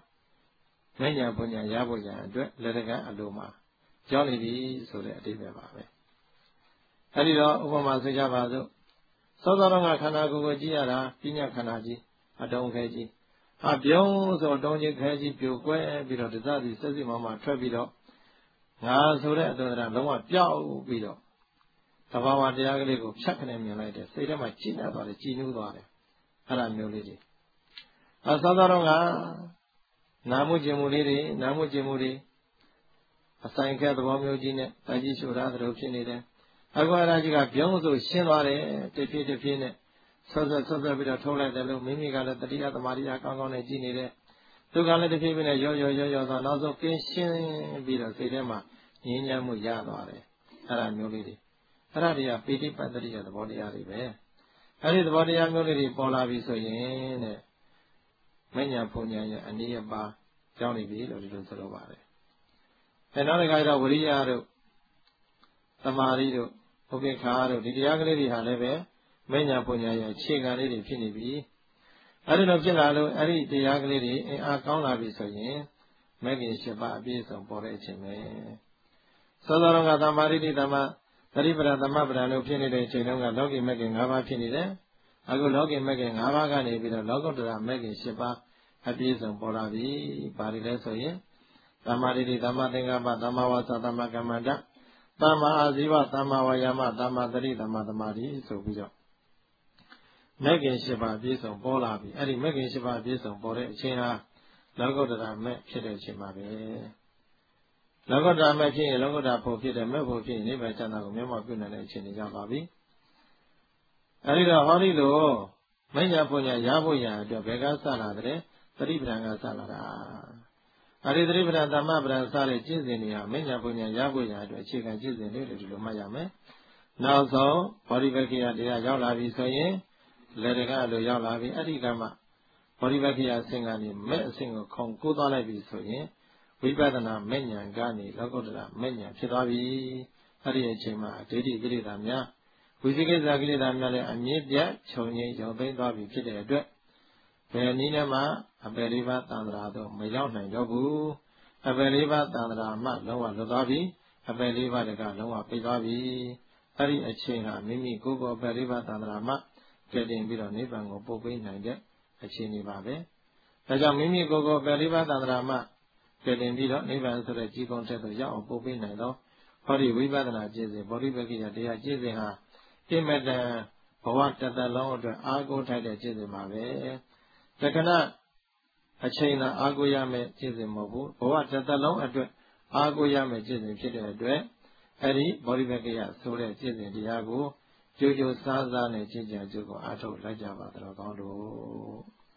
mấy nhà phụ nhà giá phụ nhàအတွက်လက်တကအလိုမှာကြောင်းနေပြီဆိုတဲ့အတိတ်ပဲပါပဲအဲဒီတော့ဥပမာဆိုကြပါစို့သောသောတော်ကခန္ဓာကိုယ်ကိုကြည့်ရတာပညာခန္ဓာကြီးအတုံးခဲကြီးပြုံးဆိုတုံးကြီးခဲကြီးပြိုကွဲပြီးတော့ဒသတိစက်စီမထွက်ပြီးတော့ငါဆိုတဲ့အတ္တဒလုံးဝပျောက်ပြီးတော့သဘာဝတရားကလေးကိုဖြတ်ခနဲ့မြင်လိုက်တယ်စိတ်ထဲမှာကြည်နေသွားတယ်ကြည်နူးသွားတယ်အဲ့ဒါမျိုးလေးတွေသောသောတော်ကနာမှုကျင်မှုလေးတွေနာမှုကျင်မှုတွေအဆိုင်ခဲသဘောမျိုးကြီးနဲ့တိုက်ကြီးရှုထားသလိုဖြစ်နေတယ်အခုအရာကြီးကပြုံးဆိုရှင်းသွားတယ်တဖြည်းဖြည်းနဲ့ဆော့ပြီးတော့ထုံးလိုက်တယ်လို့မိမိကလည်းတတိယသမာဓိအကောင်းကောင်းနဲ့ကြည်နေတယ်သူကလည်းတဖြည်းဖြည်းနဲ့ရောသွားနောက်ဆုံးကင်းရှင်းပြီးတော့စိတ်ထဲမှာငြိမ်းချမ်းမှုရသွားတယ်အဲ့ဒါမျိုးလေးတွေအဲ့ဒါတွေကပိဋိပတ်တရိယသဘောတရားတွေပဲအဲ့ဒီသဘောတရားမျိုးလေးတွေပေါ်လာပြီဆိုရင်တဲ့မဉ္ဇဉ်ပုံညာရဲ့အနည်းအပါကြောင်းနေပြီလို့ဒီလိုဆိုလိုပါတယ်။နောက်တစ်ခါတော့ဝိရိယတို့သမာဓိတို့ဥပေက္ခာတို့ဒီတရားကလေးတွေဟာလည်းပဲမဉ္ဇဉ်ပုံညာရဲ့အခြေခံလေးတွေဖြစ်နေပြီ။အဲဒီလိုဖြစ်လာလို့အဲဒီတရားကလေးတွေအင်အားကောင်းလာပြီဆိုရင်မဂ္ဂင်၈ပါးအပြည့်စုံပေါ်တဲ့အချိန်ပဲ။သောသောကသမာဓိတိသမသတိပဋ္ဌာန်သမပဋ္ဌာန်တို့ဖြစ်နေတဲ့အချိန်တုန်းကလောကီမဂ္ဂင်၅ပါးဖြစ်နေတယ်။အခုလောကီမဂ္ဂင်၅ပါးကနေပြီးတော့လောကုတ္တရာမဂ္ဂင်၈ပါးအပြည့်စုံပေါ်လာပြီ။ဘာတွေလဲဆိုရင်သမ္မာဒိဋ္ဌိသမ္မာသင်္ကပ္ပသမ္မာဝါစာသမ္မာကမ္မန္တသမ္မာအာဇီဝသမ္မာဝါယာမသမ္မာသတိသမ္မာသမာဓိဆိုပြီးတော့မဂ္ဂင်၈ပါးအပြည့်စုံပေါ်လာပြီ။အဲ့ဒီမဂ္ဂင်၈ပါးအပြည့်စုံပေါ်တဲ့အချိန်ဟာလောကုတ္တရာမဂ်ဖြစ်တဲ့အချိန်ပါပဲ။လောကုတ္တရာမဂ်ဖြစ်ရင်လောကုတ္တရာဖို့ဖြစ်တဲ့မဂ်ဖို့ဖြစ်ရင်နိဗ္ဗာန်ချမ်းသာကိုမျက်မှောက်ပြုနိုင်တဲ့အချိန်ကြီးကြပါပြီ။အဲ့ဒီတော့ဟောဒီလိုမဉ္ဇဉ်ပုံညာရဖို့ရအတွက်ဘယ်ကစလာတဲ့သတိပဋ္ဌာန်ကစလာတာအရိသတိပဋ္ဌာန်သမ္မပဋ္ဌာန်စတဲ့ကျင့်စဉ်တွေဟာမဉ္ဇဉ်ပုံညာရဖို့ရအတွက်အခြေခံကျင့်စဉ်တွေလို့ဒီလိုမှတ်ရမယ်နောက်ဆုံးဘောဓိပက္ခိယတရားရောက်လာပြီဆိုရင်လက်တကလိုရောက်လာပြီအဋ္ဌိကမဘောဓိပက္ခိယအဆင့်ကနေမဲ့အဆင့်ကိုခုံကိုးသွားလိုက်ပြီဆိုရင်ဝိပဿနာမဉ္ဇဉ်ကနေလောကုတ္တရာမဉ္ဇဉ်ဖြစ်သွားပြီအဲ့ဒီအချိန်မှာဒိဋ္ဌိကိလေသာများဝိသိကိစ္စကိလေသာများလည်းအမြင့်ပြတ်ခြုံငိမ့်ရောက်သိမ်းသွားပြီဖြစ်တဲ့အတွက်ဘယ်နည်းနဲ့မှအပယ်လေးပါးသံဃာတို့မရောက်နိုင်တော့ဘူးအပယ်လေးပါးသံဃာမှလုံးဝလွတ်သွားပြီအပယ်လေးပါးတကလုံးဝပိတ်သွားပြီအဲ့ဒီအချိန်ဟာမိမိကိုယ်ကိုအပယ်လေးပါးသံဃာမှကဲတင်ပြီးတော့နိဗ္ဗာန်ကိုပို့ပေးနိုင်တဲ့အခြေအနေပါပဲဒါကြောင့်မိမိကိုယ်ကိုအပယ်လေးပါးသံဃာမှကဲတင်ပြီးတော့နိဗ္ဗာန်ဆိုတဲ့ကြီးကုန်းထက်သို့ရောက်အောင်ပို့ပေးနိုင်တော့ဟောဒီဝိပဿနာကျင့်စဉ်ဘောဓိပက္ခိယတရားကျင့်စဉ်ဟာအင်မတန်ဘဝတသက်လုံးအတွက်အားကိုးထိုက်တဲ့ကျင့်စဉ်ပါပဲတက္ကနာအချိန်သာအားကိုးရမယ်ကျင့်စဉ်မဟုတ်ဘူးဘဝတသက်လုံးအတွက်အားကိုးရမယ်ကျင့်စဉ်ဖြစ်တဲ့အတွက်အဲ့ဒီဘောဓိပက္ခိယဆိုတဲ့ကျင့်စဉ်တရားကိုကြိုးကြိုးစားစားနဲ့ကျင့်ကြံကြိုးကိုအားထုတ်လိုက်ကြပါတော့ကောင်းလို့